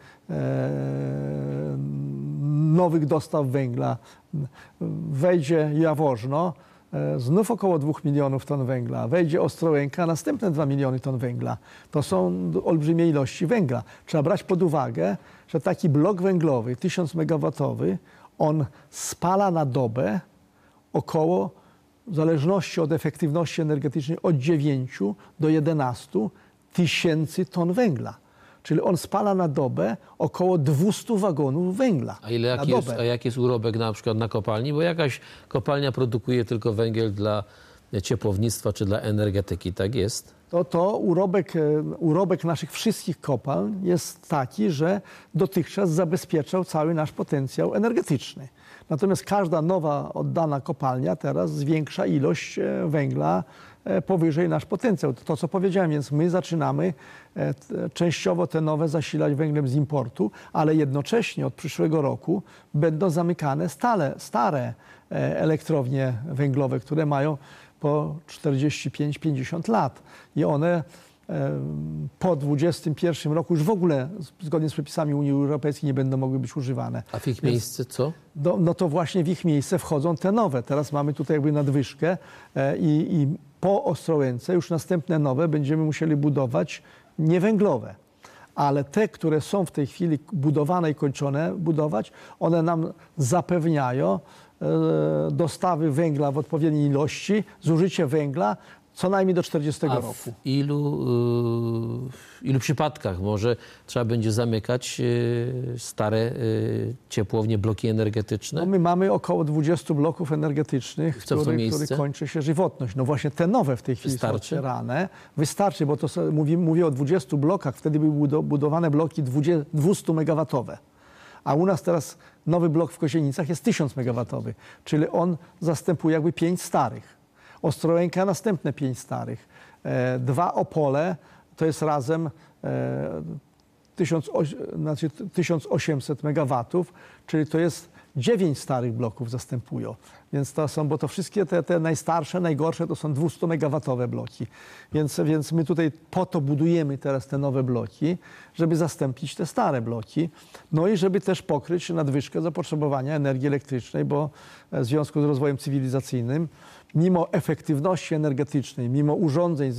nowych dostaw węgla. Wejdzie Jaworzno, znów około 2 milionów ton węgla. Wejdzie Ostrołęka, następne 2 miliony ton węgla. To są olbrzymie ilości węgla. Trzeba brać pod uwagę, że taki blok węglowy, 1000 megawatowy, on spala na dobę około, w zależności od efektywności energetycznej, od 9 do 11 tysięcy ton węgla. Czyli on spala na dobę około 200 wagonów węgla. A jaki jest urobek na przykład na kopalni? Bo jakaś kopalnia produkuje tylko węgiel dla ciepłownictwa czy dla energetyki, tak jest? To urobek naszych wszystkich kopalń jest taki, że dotychczas zabezpieczał cały nasz potencjał energetyczny. Natomiast każda nowa oddana kopalnia teraz zwiększa ilość węgla powyżej nasz potencjał. To, co powiedziałem, więc my zaczynamy częściowo te nowe zasilać węglem z importu, ale jednocześnie od przyszłego roku będą zamykane stare elektrownie węglowe, które mają po 45-50 lat. I one po 2021 roku już w ogóle zgodnie z przepisami Unii Europejskiej nie będą mogły być używane. A w ich miejsce co? No to właśnie w ich miejsce wchodzą te nowe. Teraz mamy tutaj jakby nadwyżkę i po Ostrołęce już następne nowe będziemy musieli budować niewęglowe. Ale te, które są w tej chwili budowane i kończone budować, one nam zapewniają dostawy węgla w odpowiedniej ilości, zużycie węgla co najmniej do 40 roku. W ilu przypadkach może trzeba będzie zamykać stare ciepłownie, bloki energetyczne? No my mamy około 20 bloków energetycznych, w których kończy się żywotność. No właśnie te nowe w tej chwili są otwierane. Wystarczy, bo to mówię o 20 blokach, wtedy były budowane bloki 200 megawatowe. A u nas teraz nowy blok w Kozienicach jest 1000 megawatowy, czyli on zastępuje jakby 5 starych. Ostrołęka następne 5 starych. 2 Opole to jest razem 1800 megawatów, czyli to jest 9 starych bloków zastępują. Więc bo to wszystkie te najstarsze, najgorsze to są 200-megawatowe bloki. Więc my tutaj po to budujemy teraz te nowe bloki, żeby zastąpić te stare bloki. No i żeby też pokryć nadwyżkę zapotrzebowania energii elektrycznej, bo w związku z rozwojem cywilizacyjnym, mimo efektywności energetycznej, mimo urządzeń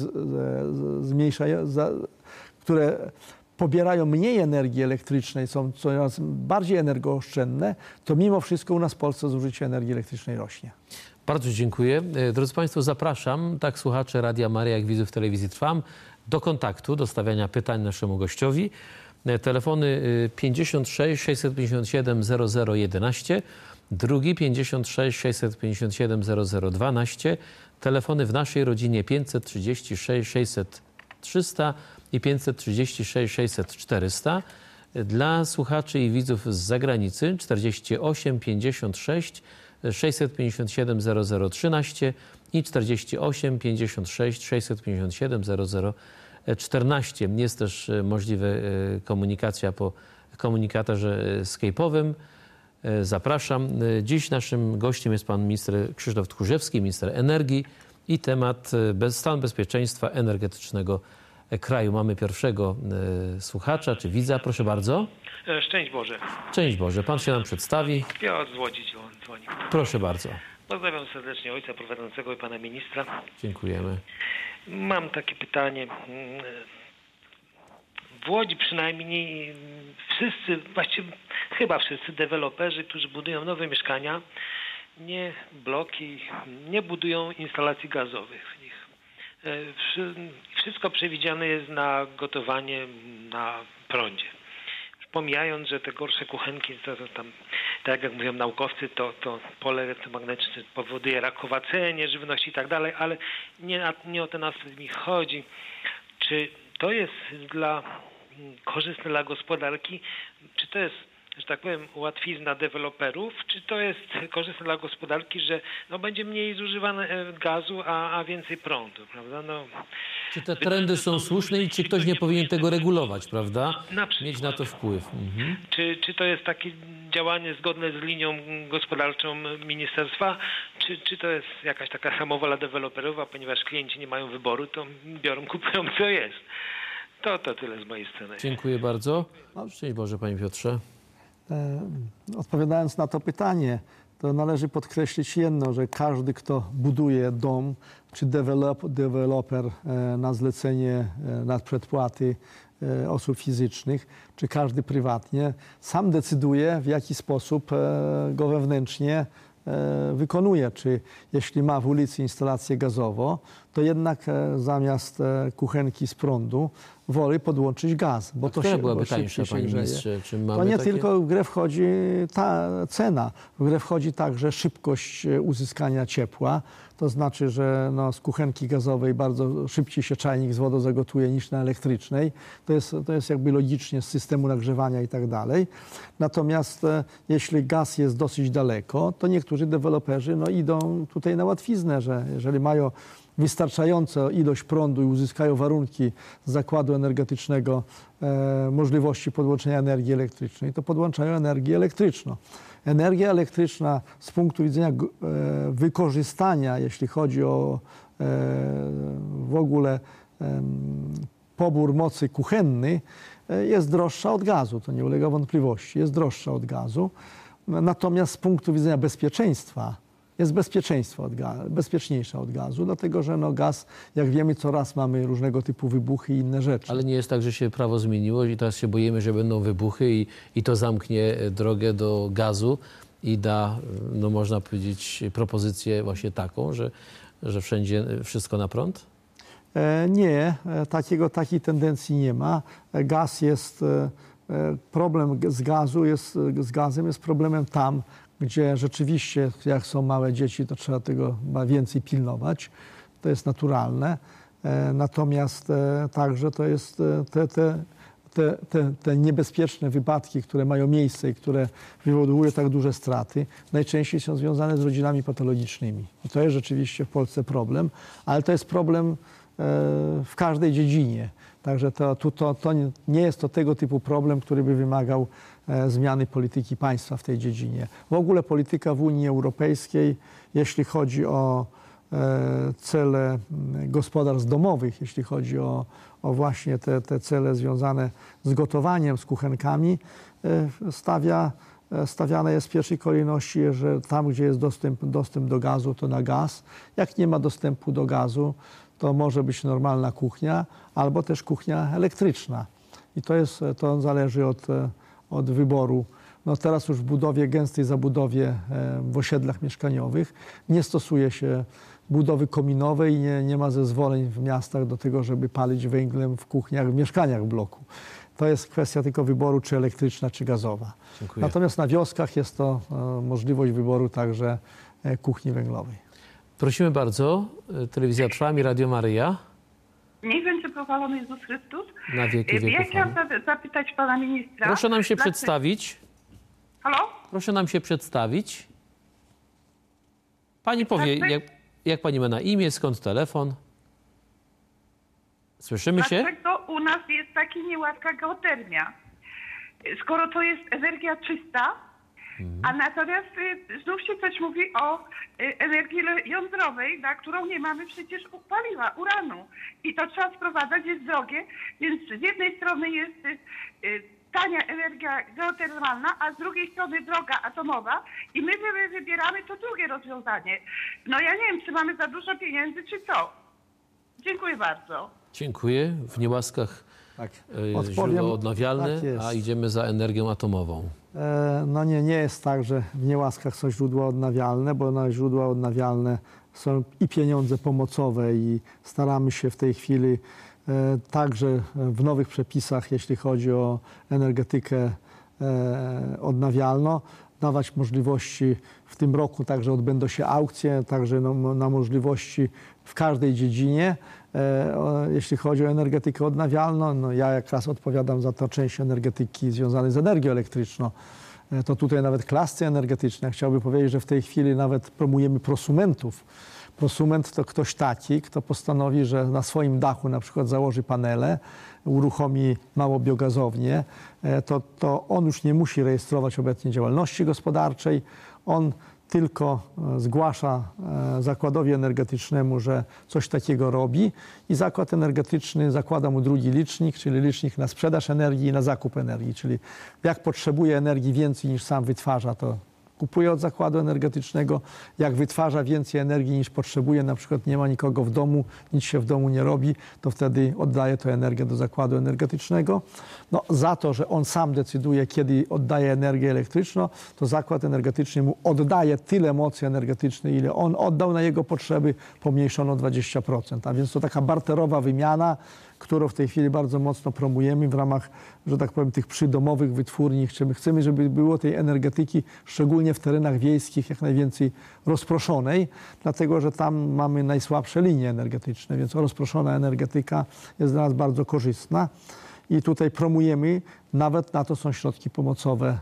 które pobierają mniej energii elektrycznej, są coraz bardziej energooszczędne, to mimo wszystko u nas w Polsce zużycie energii elektrycznej rośnie. Bardzo dziękuję. Drodzy Państwo, zapraszam, tak słuchacze Radia Maryja, jak widzów telewizji Trwam, do kontaktu, do stawiania pytań naszemu gościowi. Telefony 56 657 0011, drugi 56 657 0012, telefony w naszej rodzinie 536 600 300 i 536 600 400. Dla słuchaczy i widzów z zagranicy 48 56 657 0013 i 48 56 657 0014. Jest też możliwa komunikacja po komunikatorze Skype'owym. Zapraszam. Dziś naszym gościem jest pan minister Krzysztof Tchórzewski, minister energii i temat stan bezpieczeństwa energetycznego kraju. Mamy pierwszego słuchacza czy widza. Proszę bardzo. Szczęść Boże. Szczęść Boże. Pan się nam przedstawi. Piotr z Łodzi dzwoni. Proszę bardzo. Pozdrawiam serdecznie ojca prowadzącego i pana ministra. Dziękujemy. Mam takie pytanie. W Łodzi przynajmniej wszyscy, właściwie chyba wszyscy deweloperzy, którzy budują nowe mieszkania, nie bloki, nie budują instalacji gazowych w nich. Wszystko przewidziane jest na gotowanie na prądzie. Pomijając, że te gorsze kuchenki, to tam, tak jak mówią naukowcy, to pole elektromagnetyczne powoduje rakowacenie żywności i tak dalej, ale nie o ten aspekt mi chodzi. Czy to jest korzystne dla gospodarki? Czy to jest, że tak powiem, łatwizna deweloperów? Czy to jest korzystne dla gospodarki, że będzie mniej zużywane gazu, a więcej prądu, prawda? Czy te trendy są słuszne i czy ktoś nie powinien tego regulować, prawda? Mieć na to wpływ. Mhm. Czy to jest takie działanie zgodne z linią gospodarczą ministerstwa? Czy to jest jakaś taka samowola deweloperowa, ponieważ klienci nie mają wyboru, to biorą, kupują co jest. To tyle z mojej strony. Dziękuję bardzo. Szczęść Boże, Panie Piotrze. Odpowiadając na to pytanie, to należy podkreślić jedno, że każdy, kto buduje dom, czy deweloper na zlecenie, na przedpłaty osób fizycznych, czy każdy prywatnie, sam decyduje, w jaki sposób go wewnętrznie wykonuje. Czy jeśli ma w ulicy instalację gazową, to jednak zamiast kuchenki z prądu woli podłączyć gaz. Bo która byłaby tańsza, Panie Ministrze? Czy mamy to nie takie? tylko w grę wchodzi ta cena. W grę wchodzi także szybkość uzyskania ciepła. To znaczy, że z kuchenki gazowej bardzo szybciej się czajnik z wodą zagotuje niż na elektrycznej. To jest jakby logicznie z systemu nagrzewania i tak dalej. Natomiast jeśli gaz jest dosyć daleko, to niektórzy deweloperzy idą tutaj na łatwiznę, że jeżeli mają wystarczającą ilość prądu i uzyskają warunki z zakładu energetycznego możliwości podłączenia energii elektrycznej, to podłączają energię elektryczną. Energia elektryczna z punktu widzenia wykorzystania, jeśli chodzi o w ogóle pobór mocy kuchenny, jest droższa od gazu, to nie ulega wątpliwości, jest droższa od gazu. Natomiast z punktu widzenia bezpieczeństwa jest bezpieczniejsza od gazu, dlatego że gaz, jak wiemy, coraz mamy różnego typu wybuchy i inne rzeczy. Ale nie jest tak, że się prawo zmieniło i teraz się boimy, że będą wybuchy i to zamknie drogę do gazu i da, można powiedzieć, propozycję właśnie taką, że wszędzie wszystko na prąd? Nie, takiej tendencji nie ma. Gaz jest, problem z gazem jest problemem tam, gdzie rzeczywiście, jak są małe dzieci, to trzeba tego więcej pilnować. To jest naturalne. Natomiast także to jest te niebezpieczne wypadki, które mają miejsce i które wywołują tak duże straty, najczęściej są związane z rodzinami patologicznymi. I to jest rzeczywiście w Polsce problem, ale to jest problem w każdej dziedzinie. Także to nie jest to tego typu problem, który by wymagał zmiany polityki państwa w tej dziedzinie. W ogóle polityka w Unii Europejskiej, jeśli chodzi o cele gospodarstw domowych, jeśli chodzi o właśnie te cele związane z gotowaniem, z kuchenkami, stawiane jest w pierwszej kolejności, że tam, gdzie jest dostęp do gazu, to na gaz. Jak nie ma dostępu do gazu, to może być normalna kuchnia albo też kuchnia elektryczna. I to zależy od wyboru. Teraz już w budowie, gęstej zabudowie w osiedlach mieszkaniowych nie stosuje się budowy kominowej i nie ma zezwoleń w miastach do tego, żeby palić węglem w kuchniach, w mieszkaniach w bloku. To jest kwestia tylko wyboru, czy elektryczna, czy gazowa. Dziękuję. Natomiast na wioskach jest to możliwość wyboru także kuchni węglowej. Prosimy bardzo. Telewizja Trwam i Radio Maryja. Niech będzie pochwalony Jezus Chrystus. Na wieki wieków. Ja chciałam zapytać pana ministra. Proszę nam się przedstawić. Halo? Proszę nam się przedstawić. Pani powie, jak pani ma na imię, skąd telefon? Słyszymy się? Dlaczego u nas jest taka nieładka geotermia? Skoro to jest energia czysta, A natomiast znów się coś mówi o energii jądrowej, na którą nie mamy przecież paliwa, uranu. I to trzeba sprowadzać, jest drogie, więc z jednej strony jest tania energia geotermalna, a z drugiej strony droga atomowa i my wybieramy to drugie rozwiązanie. No ja nie wiem, czy mamy za dużo pieniędzy, czy co. Dziękuję bardzo. Dziękuję. W Niełaskach Tak. źródła odnawialne, tak jest. a idziemy za energią atomową. No nie jest tak, że w Niełaskach są źródła odnawialne, bo na źródła odnawialne są i pieniądze pomocowe i staramy się w tej chwili także w nowych przepisach, jeśli chodzi o energetykę odnawialną, dawać możliwości. W tym roku także odbędą się aukcje, także na możliwości w każdej dziedzinie. Jeśli chodzi o energetykę odnawialną, no ja jak raz odpowiadam za tę część energetyki związanej z energią elektryczną. To tutaj nawet klasy energetyczne. Chciałbym powiedzieć, że w tej chwili nawet promujemy prosumentów. Prosument to ktoś taki, kto postanowi, że na swoim dachu na przykład założy panele, uruchomi małą biogazownię, to on już nie musi rejestrować obecnie działalności gospodarczej. On tylko zgłasza zakładowi energetycznemu, że coś takiego robi i zakład energetyczny zakłada mu drugi licznik, czyli licznik na sprzedaż energii i na zakup energii. Czyli jak potrzebuje energii więcej niż sam wytwarza, to kupuje od zakładu energetycznego. Jak wytwarza więcej energii niż potrzebuje, na przykład nie ma nikogo w domu, nic się w domu nie robi, to wtedy oddaje tę energię do zakładu energetycznego. No, za to, że on sam decyduje, kiedy oddaje energię elektryczną, to zakład energetyczny mu oddaje tyle mocy energetycznej, ile on oddał na jego potrzeby, pomniejszono 20%. A więc to taka barterowa wymiana, którą w tej chwili bardzo mocno promujemy w ramach, że tak powiem, tych przydomowych wytwórni. Chcemy, żeby było tej energetyki, szczególnie w terenach wiejskich, jak najwięcej rozproszonej, dlatego że tam mamy najsłabsze linie energetyczne, więc rozproszona energetyka jest dla nas bardzo korzystna. I tutaj promujemy, nawet na to są środki pomocowe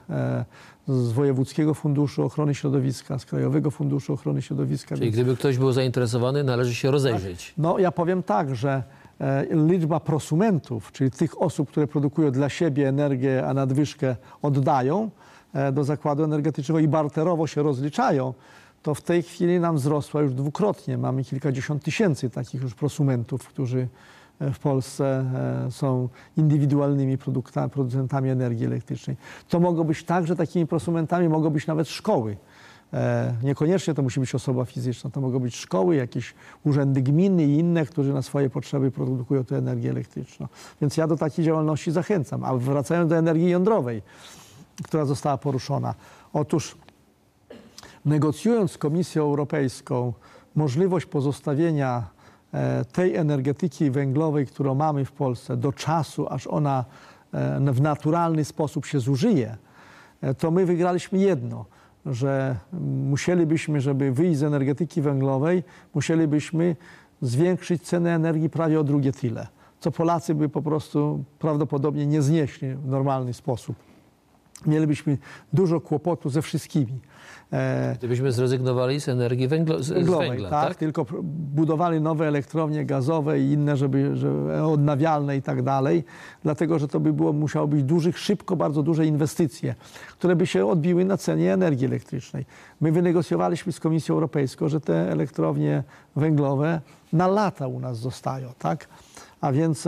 z Wojewódzkiego Funduszu Ochrony Środowiska, z Krajowego Funduszu Ochrony Środowiska. Czyli gdyby ktoś był zainteresowany, należy się rozejrzeć. No ja powiem tak, że liczba prosumentów, czyli tych osób, które produkują dla siebie energię, a nadwyżkę oddają do zakładu energetycznego i barterowo się rozliczają, to w tej chwili nam wzrosła już dwukrotnie. Mamy kilkadziesiąt tysięcy takich już prosumentów, którzy w Polsce są indywidualnymi producentami energii elektrycznej. To mogą być tak, że takimi prosumentami mogą być nawet szkoły. Niekoniecznie to musi być osoba fizyczna, to mogą być szkoły, jakieś urzędy gminy i inne, którzy na swoje potrzeby produkują tę energię elektryczną. Więc ja do takiej działalności zachęcam. A wracając do energii jądrowej, która została poruszona. Otóż negocjując z Komisją Europejską możliwość pozostawienia tej energetyki węglowej, którą mamy w Polsce, do czasu, aż ona w naturalny sposób się zużyje, to my wygraliśmy jedno, że musielibyśmy, żeby wyjść z energetyki węglowej, musielibyśmy zwiększyć cenę energii prawie o drugie tyle, co Polacy by po prostu prawdopodobnie nie znieśli w normalny sposób. Mielibyśmy dużo kłopotu ze wszystkimi. Gdybyśmy zrezygnowali z energii węglowej, węgla, tak? Tylko budowali nowe elektrownie gazowe i inne, żeby odnawialne i tak dalej, dlatego że to by musiało być szybko bardzo duże inwestycje, które by się odbiły na cenie energii elektrycznej. My wynegocjowaliśmy z Komisją Europejską, że te elektrownie węglowe na lata u nas zostają, tak? A więc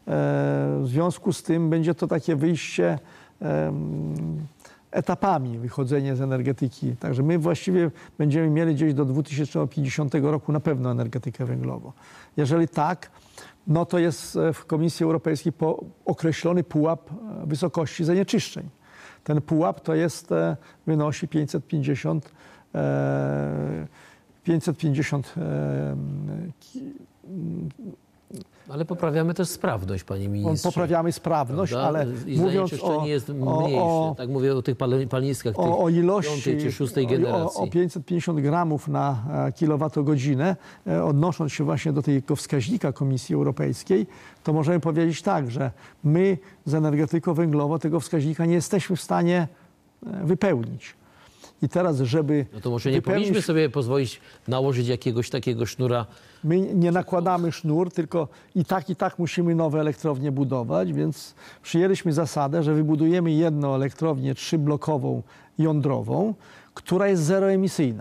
w związku z tym będzie to takie wyjście etapami, wychodzenie z energetyki. Także my właściwie będziemy mieli gdzieś do 2050 roku na pewno energetykę węglową. Jeżeli tak, no to jest w Komisji Europejskiej określony pułap wysokości zanieczyszczeń. Ten pułap to jest, wynosi 550 ale poprawiamy też sprawność, panie ministrze. Poprawiamy sprawność, prawda? ale I mówiąc zanieczyszczenie jest mniejsze. Tak mówię o tych palniskach o ilości, piątej czy szóstej generacji. O 550 gramów na kilowatogodzinę, odnosząc się właśnie do tego wskaźnika Komisji Europejskiej, to możemy powiedzieć tak, że my z energetyką węglową tego wskaźnika nie jesteśmy w stanie wypełnić. I teraz, żeby No to może nie powinniśmy sobie pozwolić nałożyć jakiegoś takiego sznura. My nie nakładamy sznur, tylko i tak musimy nowe elektrownie budować, więc przyjęliśmy zasadę, że wybudujemy jedną elektrownię 3-blokową jądrową, która jest zeroemisyjna.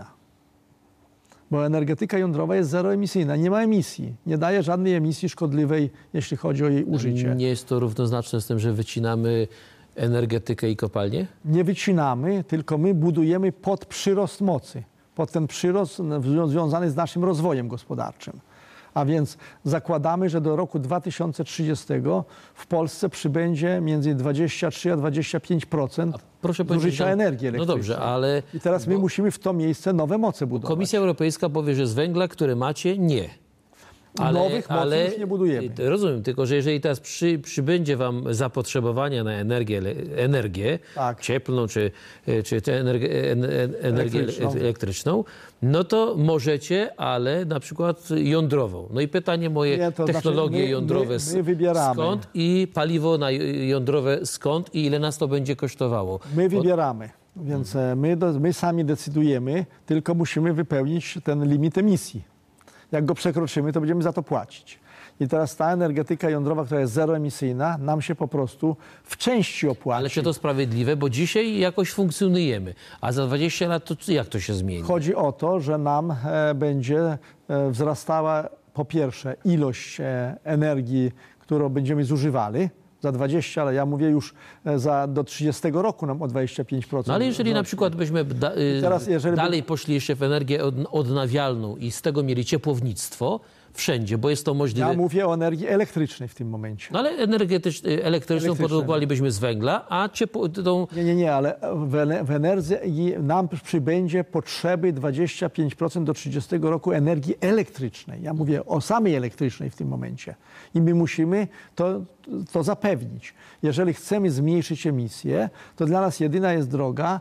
Bo energetyka jądrowa jest zeroemisyjna, nie ma emisji, nie daje żadnej emisji szkodliwej, jeśli chodzi o jej użycie. Nie jest to równoznaczne z tym, że wycinamy energetykę i kopalnie? Nie wycinamy, tylko my budujemy pod przyrost mocy, pod ten przyrost związany z naszym rozwojem gospodarczym. A więc zakładamy, że do roku 2030 w Polsce przybędzie między 23 a 25% zużycia energii elektrycznej. No dobrze, ale... I teraz my musimy w to miejsce nowe moce budować. Komisja Europejska powie, że z węgla, które macie, nie. Nowych mocy już nie budujemy. Rozumiem, tylko że jeżeli teraz przybędzie wam zapotrzebowanie na energię tak, cieplną czy tę energię elektryczną, no to możecie, ale na przykład jądrową. No i pytanie moje, technologie jądrowe skąd i paliwo jądrowe skąd i ile nas to będzie kosztowało? My wybieramy, więc my sami decydujemy, tylko musimy wypełnić ten limit emisji. Jak go przekroczymy, to będziemy za to płacić. I teraz ta energetyka jądrowa, która jest zeroemisyjna, nam się po prostu w części opłaci. Ale czy to sprawiedliwe? Bo dzisiaj jakoś funkcjonujemy, a za 20 lat to jak to się zmieni? Chodzi o to, że nam będzie wzrastała po pierwsze ilość energii, którą będziemy zużywali. Za 20, ale ja mówię już do 30 roku nam o 25%. No ale jeżeli na przykład byśmy dalej poszli jeszcze w energię odnawialną i z tego mieli ciepłownictwo wszędzie, bo jest to możliwe. Ja mówię o energii elektrycznej w tym momencie. No ale elektryczną produkowalibyśmy z węgla, a tą... Nie, ale w energii nam przybędzie potrzeby 25% do 30 roku energii elektrycznej. Ja mówię o samej elektrycznej w tym momencie. I my musimy to zapewnić. Jeżeli chcemy zmniejszyć emisję, to dla nas jedyna jest droga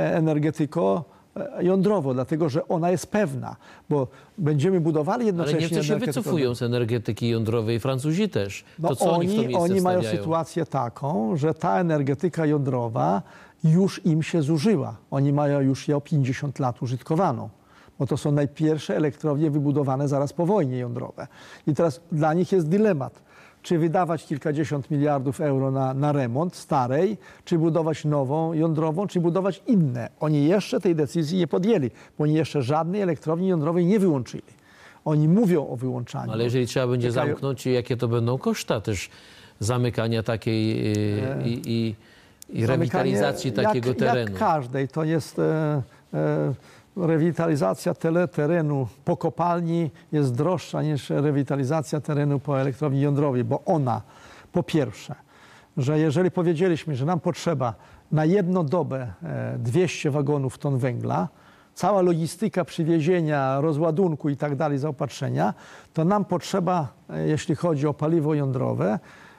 jądrowo, dlatego że ona jest pewna, bo będziemy budowali jednocześnie... Ale Niemcy się wycofują z energetyki jądrowej, Francuzi też. To co oni w to miejsce Oni mają wstawiają? sytuację taką, że ta energetyka jądrowa już im się zużyła. Oni mają już ją 50 lat użytkowaną, bo to są najpierwsze elektrownie wybudowane zaraz po wojnie jądrowe. I teraz dla nich jest dylemat. Czy wydawać kilkadziesiąt miliardów euro na remont starej, czy budować nową jądrową, czy budować inne. Oni jeszcze tej decyzji nie podjęli, bo oni jeszcze żadnej elektrowni jądrowej nie wyłączyli. Oni mówią o wyłączaniu. Ale jeżeli trzeba będzie zamknąć, jakie to będą koszta też zamykania takiej i rewitalizacji takiego terenu? Jak każdej, to jest... Rewitalizacja terenu po kopalni jest droższa niż rewitalizacja terenu po elektrowni jądrowej, bo ona, po pierwsze, że jeżeli powiedzieliśmy, że nam potrzeba na jedną dobę 200 wagonów ton węgla, cała logistyka przywiezienia, rozładunku i tak dalej, zaopatrzenia, to nam potrzeba, jeśli chodzi o paliwo jądrowe,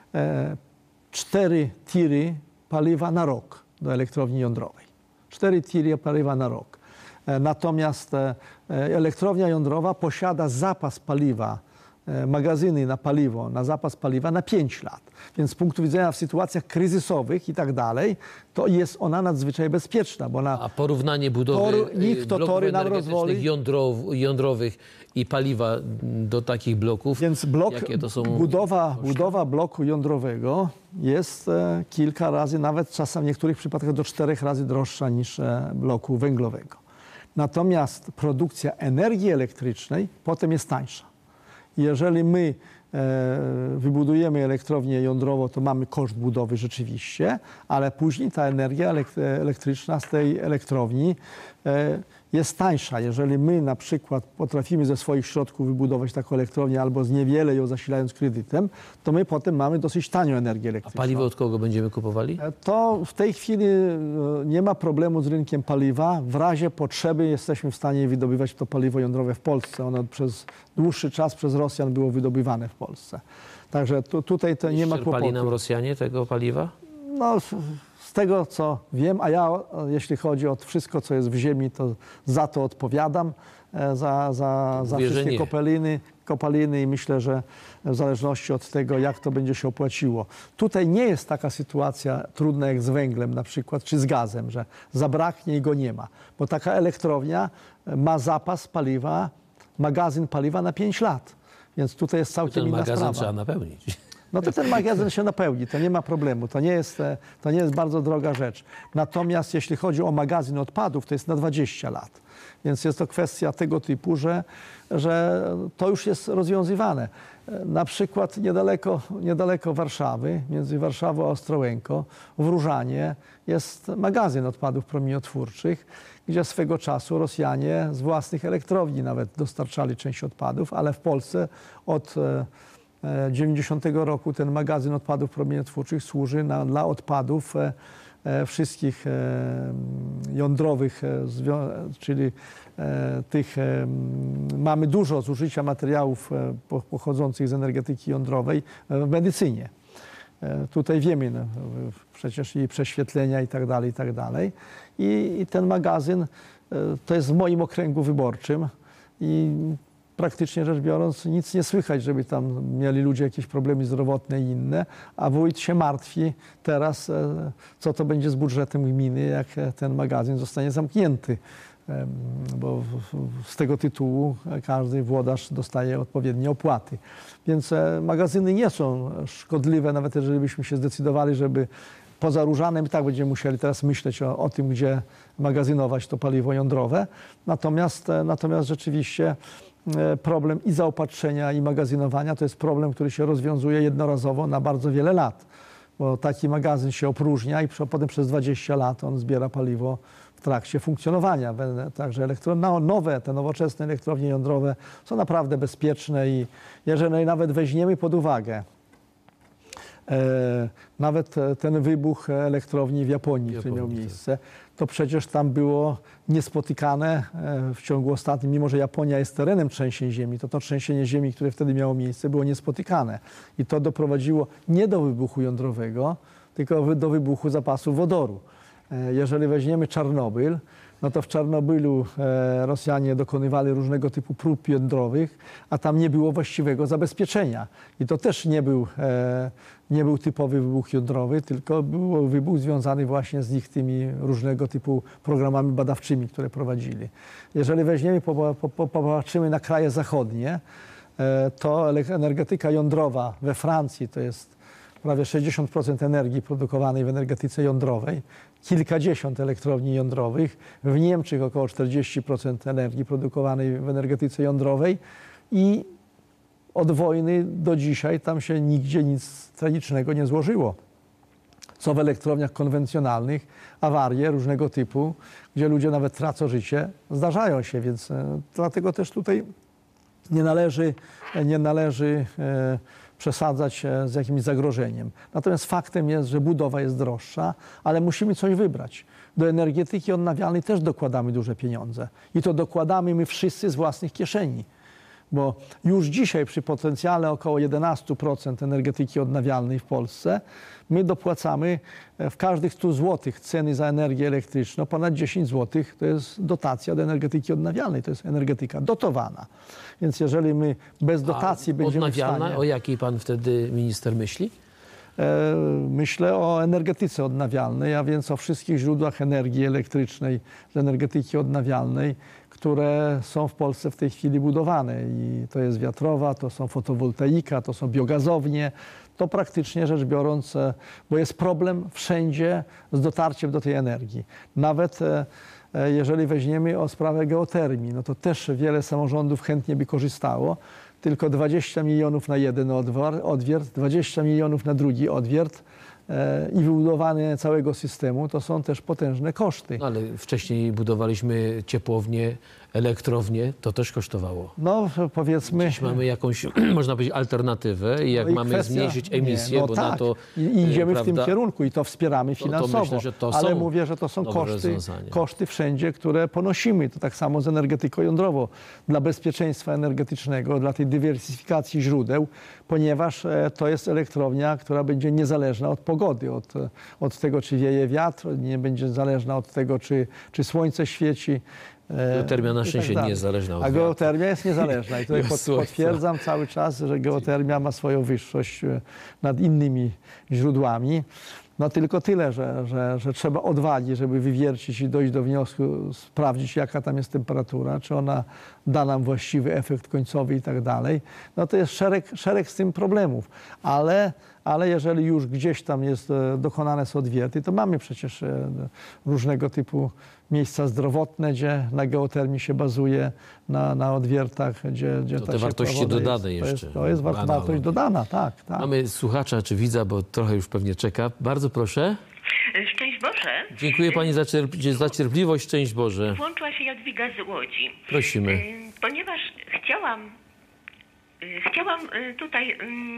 4 tiry paliwa na rok do elektrowni jądrowej. 4 tiry paliwa na rok. Natomiast elektrownia jądrowa posiada zapas paliwa, magazyny na paliwo, na zapas paliwa na 5 lat. Więc z punktu widzenia w sytuacjach kryzysowych i tak dalej, to jest ona nadzwyczaj bezpieczna. Bo a porównanie budowy bloków energetycznych jądrowych i paliwa do takich bloków, więc jakie to są budowa bloku jądrowego jest kilka razy, nawet czasem w niektórych przypadkach do 4 razy droższa niż bloku węglowego. Natomiast produkcja energii elektrycznej potem jest tańsza. Jeżeli my wybudujemy elektrownię jądrową, to mamy koszt budowy rzeczywiście, ale później ta energia elektryczna z tej elektrowni jest tańsza. Jeżeli my na przykład potrafimy ze swoich środków wybudować taką elektrownię albo z niewiele ją zasilając kredytem, to my potem mamy dosyć tanią energię elektryczną. A paliwo od kogo będziemy kupowali? To w tej chwili nie ma problemu z rynkiem paliwa. W razie potrzeby jesteśmy w stanie wydobywać to paliwo jądrowe w Polsce. Ono przez dłuższy czas przez Rosjan było wydobywane w Polsce. Także tutaj to nie ma kłopotu. Czerpali nam Rosjanie tego paliwa? No, z tego, co wiem, a ja, jeśli chodzi o wszystko, co jest w ziemi, to za to odpowiadam, za wszystkie kopaliny. kopaliny i myślę, że w zależności od tego, jak to będzie się opłaciło. Tutaj nie jest taka sytuacja trudna jak z węglem na przykład, czy z gazem, że zabraknie i go nie ma. Bo taka elektrownia ma zapas paliwa, magazyn paliwa na 5 lat. Więc tutaj jest całkiem inna sprawa. Ten magazyn trzeba napełnić. No to ten magazyn się napełni, to nie ma problemu, to nie jest bardzo droga rzecz. Natomiast jeśli chodzi o magazyn odpadów, to jest na 20 lat. Więc jest to kwestia tego typu, że to już jest rozwiązywane. Na przykład niedaleko Warszawy, między Warszawą a Ostrołęką, w Różanie jest magazyn odpadów promieniotwórczych, gdzie swego czasu Rosjanie z własnych elektrowni nawet dostarczali część odpadów, ale w Polsce od 90 roku ten magazyn odpadów promieniotwórczych służy dla odpadów wszystkich jądrowych, czyli tych, mamy dużo zużycia materiałów pochodzących z energetyki jądrowej w medycynie. Tutaj wiemy, no, przecież i prześwietlenia i tak dalej, i tak dalej. I ten magazyn to jest w moim okręgu wyborczym i praktycznie rzecz biorąc nic nie słychać, żeby tam mieli ludzie jakieś problemy zdrowotne i inne, a wójt się martwi teraz, co to będzie z budżetem gminy, jak ten magazyn zostanie zamknięty, bo z tego tytułu każdy włodarz dostaje odpowiednie opłaty. Więc magazyny nie są szkodliwe, nawet jeżeli byśmy się zdecydowali, żeby poza Różanem i tak będziemy musieli teraz myśleć o tym, gdzie magazynować to paliwo jądrowe. Natomiast rzeczywiście problem i zaopatrzenia, i magazynowania to jest problem, który się rozwiązuje jednorazowo na bardzo wiele lat. Bo taki magazyn się opróżnia i potem przez 20 lat on zbiera paliwo w trakcie funkcjonowania. Także te nowoczesne elektrownie jądrowe są naprawdę bezpieczne i jeżeli nawet weźmiemy pod uwagę nawet ten wybuch elektrowni w Japonii, który miał miejsce, to przecież tam było niespotykane w ciągu ostatnim, mimo że Japonia jest terenem trzęsień ziemi, to trzęsienie ziemi, które wtedy miało miejsce, było niespotykane. I to doprowadziło nie do wybuchu jądrowego, tylko do wybuchu zapasu wodoru. Jeżeli weźmiemy Czarnobyl, no to w Czarnobylu Rosjanie dokonywali różnego typu prób jądrowych, a tam nie było właściwego zabezpieczenia. I to też nie był typowy wybuch jądrowy, tylko był wybuch związany właśnie z ich tymi różnego typu programami badawczymi, które prowadzili. Jeżeli weźmiemy, popatrzymy na kraje zachodnie, to energetyka jądrowa we Francji to jest prawie 60% energii produkowanej w energetyce jądrowej, kilkadziesiąt elektrowni jądrowych, w Niemczech około 40% energii produkowanej w energetyce jądrowej i od wojny do dzisiaj tam się nigdzie nic tragicznego nie złożyło. Co w elektrowniach konwencjonalnych, awarie różnego typu, gdzie ludzie nawet tracą życie, zdarzają się, więc dlatego też tutaj nie należy przesadzać z jakimś zagrożeniem. Natomiast faktem jest, że budowa jest droższa, ale musimy coś wybrać. Do energetyki odnawialnej też dokładamy duże pieniądze. I to dokładamy my wszyscy z własnych kieszeni. Bo już dzisiaj przy potencjale około 11% energetyki odnawialnej w Polsce my dopłacamy w każdych 100 zł ceny za energię elektryczną ponad 10 zł to jest dotacja do energetyki odnawialnej, to jest energetyka dotowana. Więc jeżeli my bez dotacji będziemy odnawialna, w stanie... o jakiej pan wtedy minister myśli? Myślę o energetyce odnawialnej, a więc o wszystkich źródłach energii elektrycznej z energetyki odnawialnej, które są w Polsce w tej chwili budowane. I to jest wiatrowa, to są fotowoltaika, to są biogazownie. To praktycznie rzecz biorąc, bo jest problem wszędzie z dotarciem do tej energii. Nawet jeżeli weźmiemy o sprawę geotermii, no to też wiele samorządów chętnie by korzystało, tylko 20 milionów na jeden odwiert, 20 milionów na drugi odwiert i wybudowanie całego systemu to są też potężne koszty. No, ale wcześniej budowaliśmy ciepłownie, elektrownie, to też kosztowało. No powiedzmy... Dziś mamy jakąś, można powiedzieć, alternatywę i jak mamy zmniejszyć emisję, bo tak, na to... I idziemy w tym kierunku i to wspieramy finansowo. To myślę, że to ale są mówię, że to są koszty wszędzie, które ponosimy. To tak samo z energetyką jądrową. Dla bezpieczeństwa energetycznego, dla tej dywersyfikacji źródeł, ponieważ to jest elektrownia, która będzie niezależna od pogody, od tego, czy wieje wiatr, nie będzie zależna od tego, czy słońce świeci. Geotermia na i tak szczęście dalej. niezależna od A wiatru. geotermia jest niezależna i tutaj I od słońca. potwierdzam cały czas, że geotermia ma swoją wyższość nad innymi źródłami. No tylko tyle, że trzeba odwagi, żeby wywiercić i dojść do wniosku, sprawdzić jaka tam jest temperatura, czy ona da nam właściwy efekt końcowy i tak dalej. No to jest szereg z tym problemów, ale jeżeli już gdzieś tam jest dokonane są odwierty, to mamy przecież różnego typu miejsca zdrowotne, gdzie na geotermii się bazuje, na odwiertach, gdzie To te wartości dodane jeszcze. To jest wartość dodana, tak. Mamy słuchacza czy widza, bo trochę już pewnie czeka. Bardzo proszę. Szczęść Boże. Dziękuję pani za cierpliwość. Szczęść Boże. Włączyła się Jadwiga z Łodzi. Prosimy. Ponieważ chciałam tutaj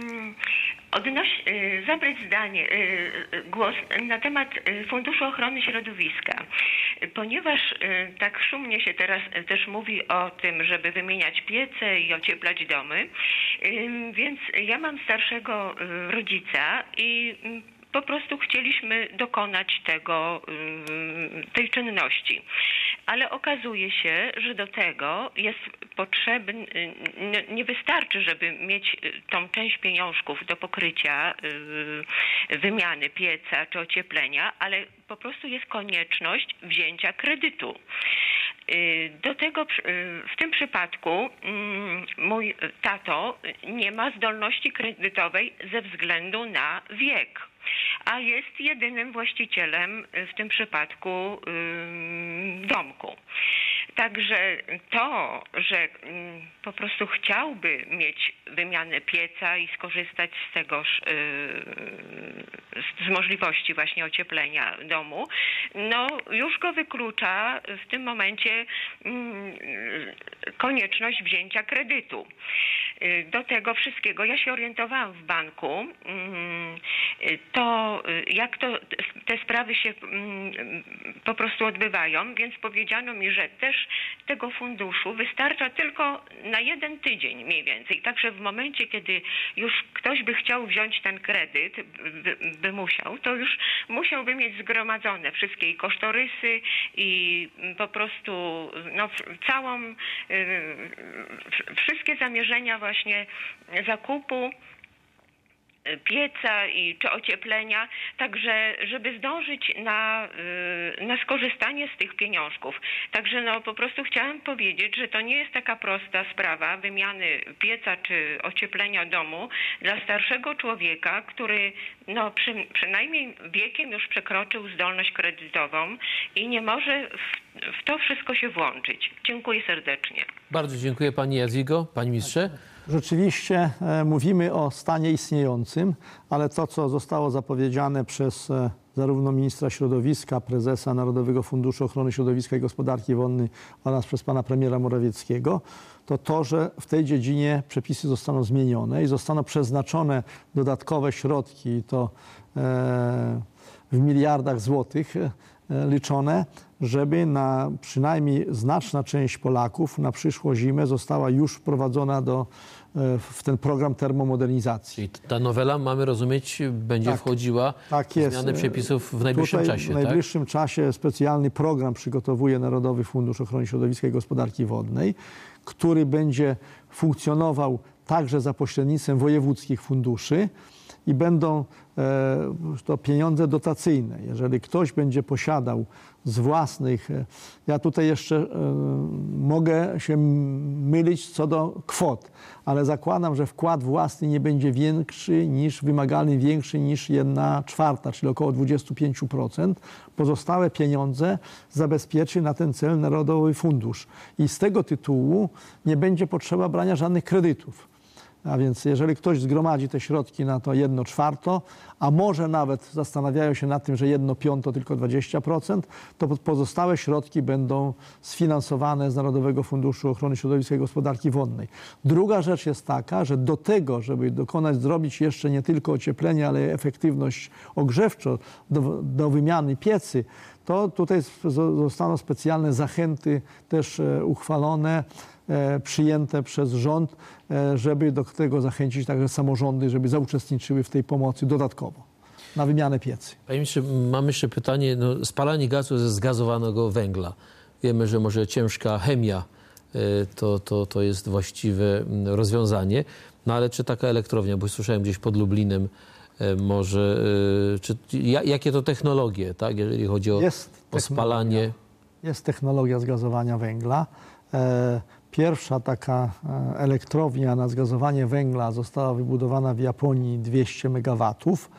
zabrać głos na temat Funduszu Ochrony Środowiska. Ponieważ tak szumnie się teraz też mówi o tym, żeby wymieniać piece i ocieplać domy, więc ja mam starszego rodzica i po prostu chcieliśmy dokonać tej czynności. Ale okazuje się, że do tego jest potrzebny, nie wystarczy, żeby mieć tą część pieniążków do pokrycia wymiany pieca czy ocieplenia, ale po prostu jest konieczność wzięcia kredytu. Do tego w tym przypadku mój tato nie ma zdolności kredytowej ze względu na wiek, a jest jedynym właścicielem w tym przypadku domku. Także to, że po prostu chciałby mieć wymianę pieca i skorzystać z tegoż, z możliwości właśnie ocieplenia domu, no już go wyklucza w tym momencie konieczność wzięcia kredytu. Do tego wszystkiego ja się orientowałam w banku, to jak te sprawy się po prostu odbywają, więc powiedziano mi, że też tego funduszu wystarcza tylko na 1 tydzień mniej więcej. Także w momencie, kiedy już ktoś by chciał wziąć ten kredyt, by musiał, to już musiałby mieć zgromadzone wszystkie i kosztorysy i po prostu no, wszystkie zamierzenia właśnie zakupu pieca czy ocieplenia, także żeby zdążyć na skorzystanie z tych pieniążków. Także no po prostu chciałam powiedzieć, że to nie jest taka prosta sprawa wymiany pieca czy ocieplenia domu dla starszego człowieka, który no przynajmniej wiekiem już przekroczył zdolność kredytową i nie może w to wszystko się włączyć. Dziękuję serdecznie. Bardzo dziękuję pani Jadwigo. Panie ministrze? Rzeczywiście mówimy o stanie istniejącym, ale to, co zostało zapowiedziane przez zarówno ministra środowiska, prezesa Narodowego Funduszu Ochrony Środowiska i Gospodarki Wodnej oraz przez pana premiera Morawieckiego, to, że w tej dziedzinie przepisy zostaną zmienione i zostaną przeznaczone dodatkowe środki, i to w miliardach złotych liczone, żeby przynajmniej znaczna część Polaków na przyszłą zimę została już wprowadzona w ten program termomodernizacji. Czyli ta nowela, mamy rozumieć, będzie wchodziła w zmianę przepisów w najbliższym czasie, w najbliższym czasie specjalny program przygotowuje Narodowy Fundusz Ochrony Środowiska i Gospodarki Wodnej, który będzie funkcjonował także za pośrednictwem wojewódzkich funduszy i będą to pieniądze dotacyjne. Jeżeli ktoś będzie posiadał z własnych, ja tutaj jeszcze mogę się mylić co do kwot, ale zakładam, że wkład własny nie będzie większy niż wymagalny, większy niż 1/4, czyli około 25%. Pozostałe pieniądze zabezpieczy na ten cel Narodowy Fundusz. I z tego tytułu nie będzie potrzeba brania żadnych kredytów. A więc jeżeli ktoś zgromadzi te środki na to 1/4, a może nawet zastanawiają się nad tym, że 1/5, tylko 20%, to pozostałe środki będą sfinansowane z Narodowego Funduszu Ochrony Środowiska i Gospodarki Wodnej. Druga rzecz jest taka, że do tego, żeby zrobić jeszcze nie tylko ocieplenie, ale efektywność ogrzewczą do wymiany piecy, to tutaj zostaną specjalne zachęty też uchwalone, przyjęte przez rząd, żeby do tego zachęcić także samorządy, żeby zauczestniczyły w tej pomocy dodatkowo na wymianę piecy. Panie ministrze, mam jeszcze pytanie. Spalanie gazu ze zgazowanego węgla. wiemy, że może ciężka chemia to jest właściwe rozwiązanie. No ale czy taka elektrownia, bo słyszałem gdzieś pod Lublinem, może, jakie to technologie, tak, jeżeli chodzi o spalanie? Jest technologia zgazowania węgla. Pierwsza taka elektrownia na zgazowanie węgla została wybudowana w Japonii, 200 MW.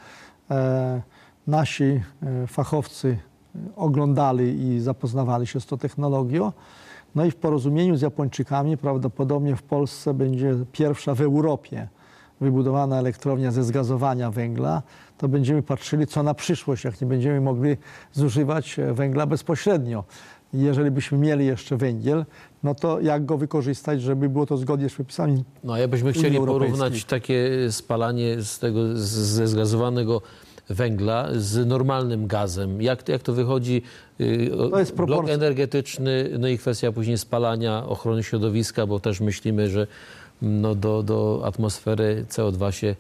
Nasi fachowcy oglądali i zapoznawali się z tą technologią. No i w porozumieniu z Japończykami prawdopodobnie w Polsce będzie pierwsza w Europie wybudowana elektrownia ze zgazowania węgla. To będziemy patrzyli, co na przyszłość, jak nie będziemy mogli zużywać węgla bezpośrednio. Jeżeli byśmy mieli jeszcze węgiel, no to jak go wykorzystać, żeby było to zgodnie z przepisami. No a jakbyśmy chcieli porównać takie spalanie ze zgazowanego węgla z normalnym gazem. Jak to wychodzi? To jest blok energetyczny, no i kwestia później spalania, ochrony środowiska, bo też myślimy, że no do atmosfery CO2 się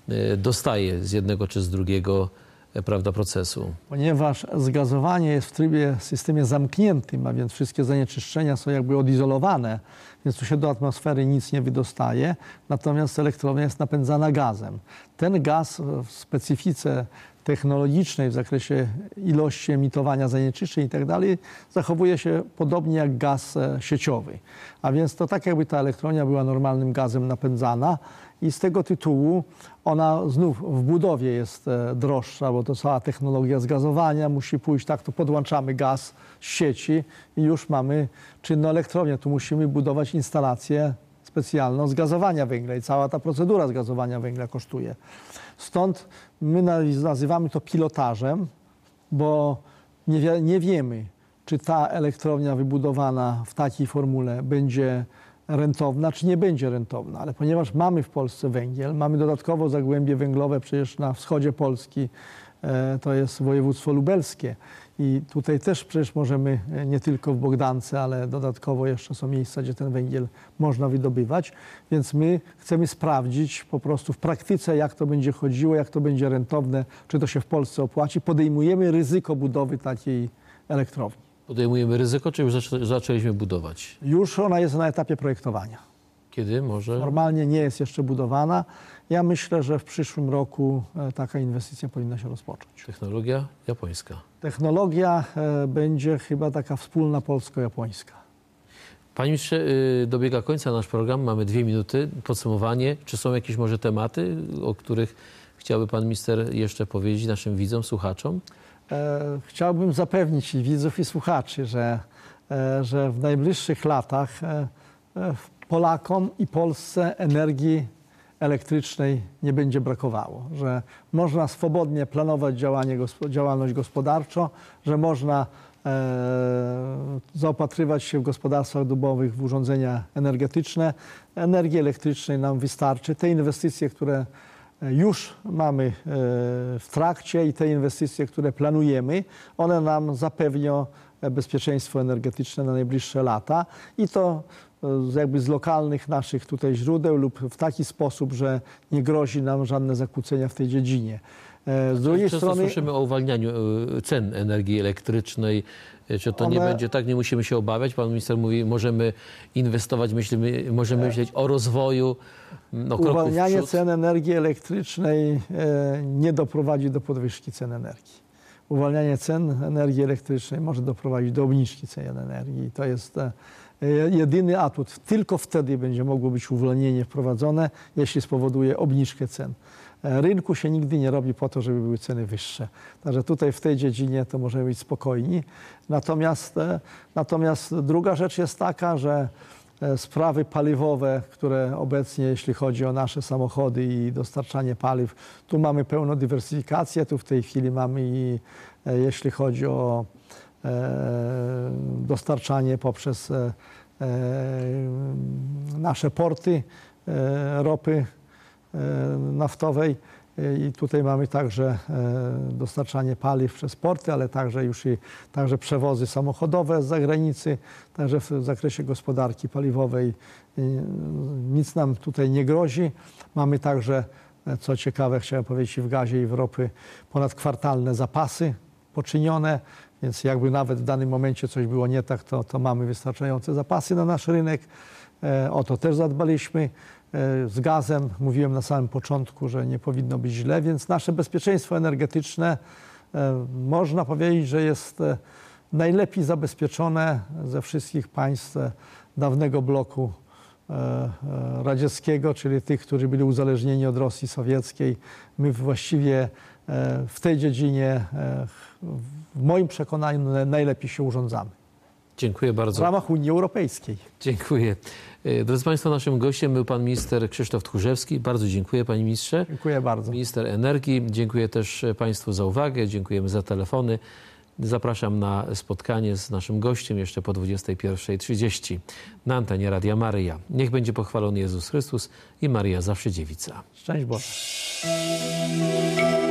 dostaje z jednego czy z drugiego, prawda, procesu. Ponieważ zgazowanie jest w trybie, systemie zamkniętym, a więc wszystkie zanieczyszczenia są jakby odizolowane, więc tu się do atmosfery nic nie wydostaje, natomiast elektrownia jest napędzana gazem. Ten gaz w specyfice technologicznej w zakresie ilości emitowania zanieczyszczeń i tak dalej zachowuje się podobnie jak gaz sieciowy. A więc to tak jakby ta elektrownia była normalnym gazem napędzana i z tego tytułu ona znów w budowie jest droższa, bo to cała technologia zgazowania musi pójść, tak to podłączamy gaz z sieci i już mamy czynną elektrownię. Tu musimy budować instalację specjalną zgazowania węgla i cała ta procedura zgazowania węgla kosztuje. Stąd my nazywamy to pilotażem, bo nie wiemy, czy ta elektrownia wybudowana w takiej formule będzie rentowna, czy nie będzie rentowna. Ale ponieważ mamy w Polsce węgiel, mamy dodatkowo zagłębie węglowe przecież na wschodzie Polski, to jest województwo lubelskie. I tutaj też przecież możemy, nie tylko w Bogdance, ale dodatkowo jeszcze są miejsca, gdzie ten węgiel można wydobywać. Więc my chcemy sprawdzić po prostu w praktyce, jak to będzie chodziło, jak to będzie rentowne, czy to się w Polsce opłaci. Podejmujemy ryzyko budowy takiej elektrowni. Podejmujemy ryzyko, czy już zaczęliśmy budować? Już ona jest na etapie projektowania. Kiedy może? Formalnie nie jest jeszcze budowana. Ja myślę, że w przyszłym roku taka inwestycja powinna się rozpocząć. Technologia japońska. Technologia będzie chyba taka wspólna polsko-japońska. Panie ministrze, dobiega końca nasz program. Mamy 2 minuty. Podsumowanie. Czy są jakieś może tematy, o których chciałby pan minister jeszcze powiedzieć naszym widzom, słuchaczom? Chciałbym zapewnić i widzów, i słuchaczy, że w najbliższych latach Polakom i Polsce energii elektrycznej nie będzie brakowało, że można swobodnie planować działalność gospodarczą, że można zaopatrywać się w gospodarstwach domowych w urządzenia energetyczne. Energii elektrycznej nam wystarczy. Te inwestycje, które już mamy w trakcie i te inwestycje, które planujemy, one nam zapewnią bezpieczeństwo energetyczne na najbliższe lata i to jakby z lokalnych naszych tutaj źródeł lub w taki sposób, że nie grozi nam żadne zakłócenia w tej dziedzinie. Z drugiej strony słyszymy o uwalnianiu cen energii elektrycznej. Czy to nie będzie tak? Nie musimy się obawiać. Pan minister mówi, możemy inwestować, możemy myśleć o rozwoju. Uwalnianie cen energii elektrycznej nie doprowadzi do podwyżki cen energii. Uwalnianie cen energii elektrycznej może doprowadzić do obniżki cen energii. To jest jedyny atut. Tylko wtedy będzie mogło być uwolnienie wprowadzone, jeśli spowoduje obniżkę cen. Rynku się nigdy nie robi po to, żeby były ceny wyższe. Także tutaj w tej dziedzinie to możemy być spokojni. Natomiast druga rzecz jest taka, że sprawy paliwowe, które obecnie, jeśli chodzi o nasze samochody i dostarczanie paliw, tu mamy pełną dywersyfikację. Tu w tej chwili mamy i jeśli chodzi o dostarczanie poprzez nasze porty ropy naftowej i tutaj mamy także dostarczanie paliw przez porty, ale także przewozy samochodowe z zagranicy, także w zakresie gospodarki paliwowej nic nam tutaj nie grozi. Mamy także, co ciekawe, chciałem powiedzieć, i w gazie, i w ropy ponadkwartalne zapasy poczynione, Więc jakby nawet w danym momencie coś było nie tak, to mamy wystarczające zapasy na nasz rynek. O to też zadbaliśmy. Z gazem mówiłem na samym początku, że nie powinno być źle, więc nasze bezpieczeństwo energetyczne można powiedzieć, że jest najlepiej zabezpieczone ze wszystkich państw dawnego bloku radzieckiego, czyli tych, którzy byli uzależnieni od Rosji sowieckiej. My właściwie w tej dziedzinie, w moim przekonaniu, najlepiej się urządzamy. Dziękuję bardzo. W ramach Unii Europejskiej. Dziękuję. Drodzy Państwo, naszym gościem był pan minister Krzysztof Tchórzewski. Bardzo dziękuję, panie ministrze. Dziękuję bardzo. Minister energii. Dziękuję też Państwu za uwagę. Dziękujemy za telefony. Zapraszam na spotkanie z naszym gościem jeszcze po 21:30 na antenie Radia Maryja. Niech będzie pochwalony Jezus Chrystus i Maryja zawsze dziewica. Szczęść Boże.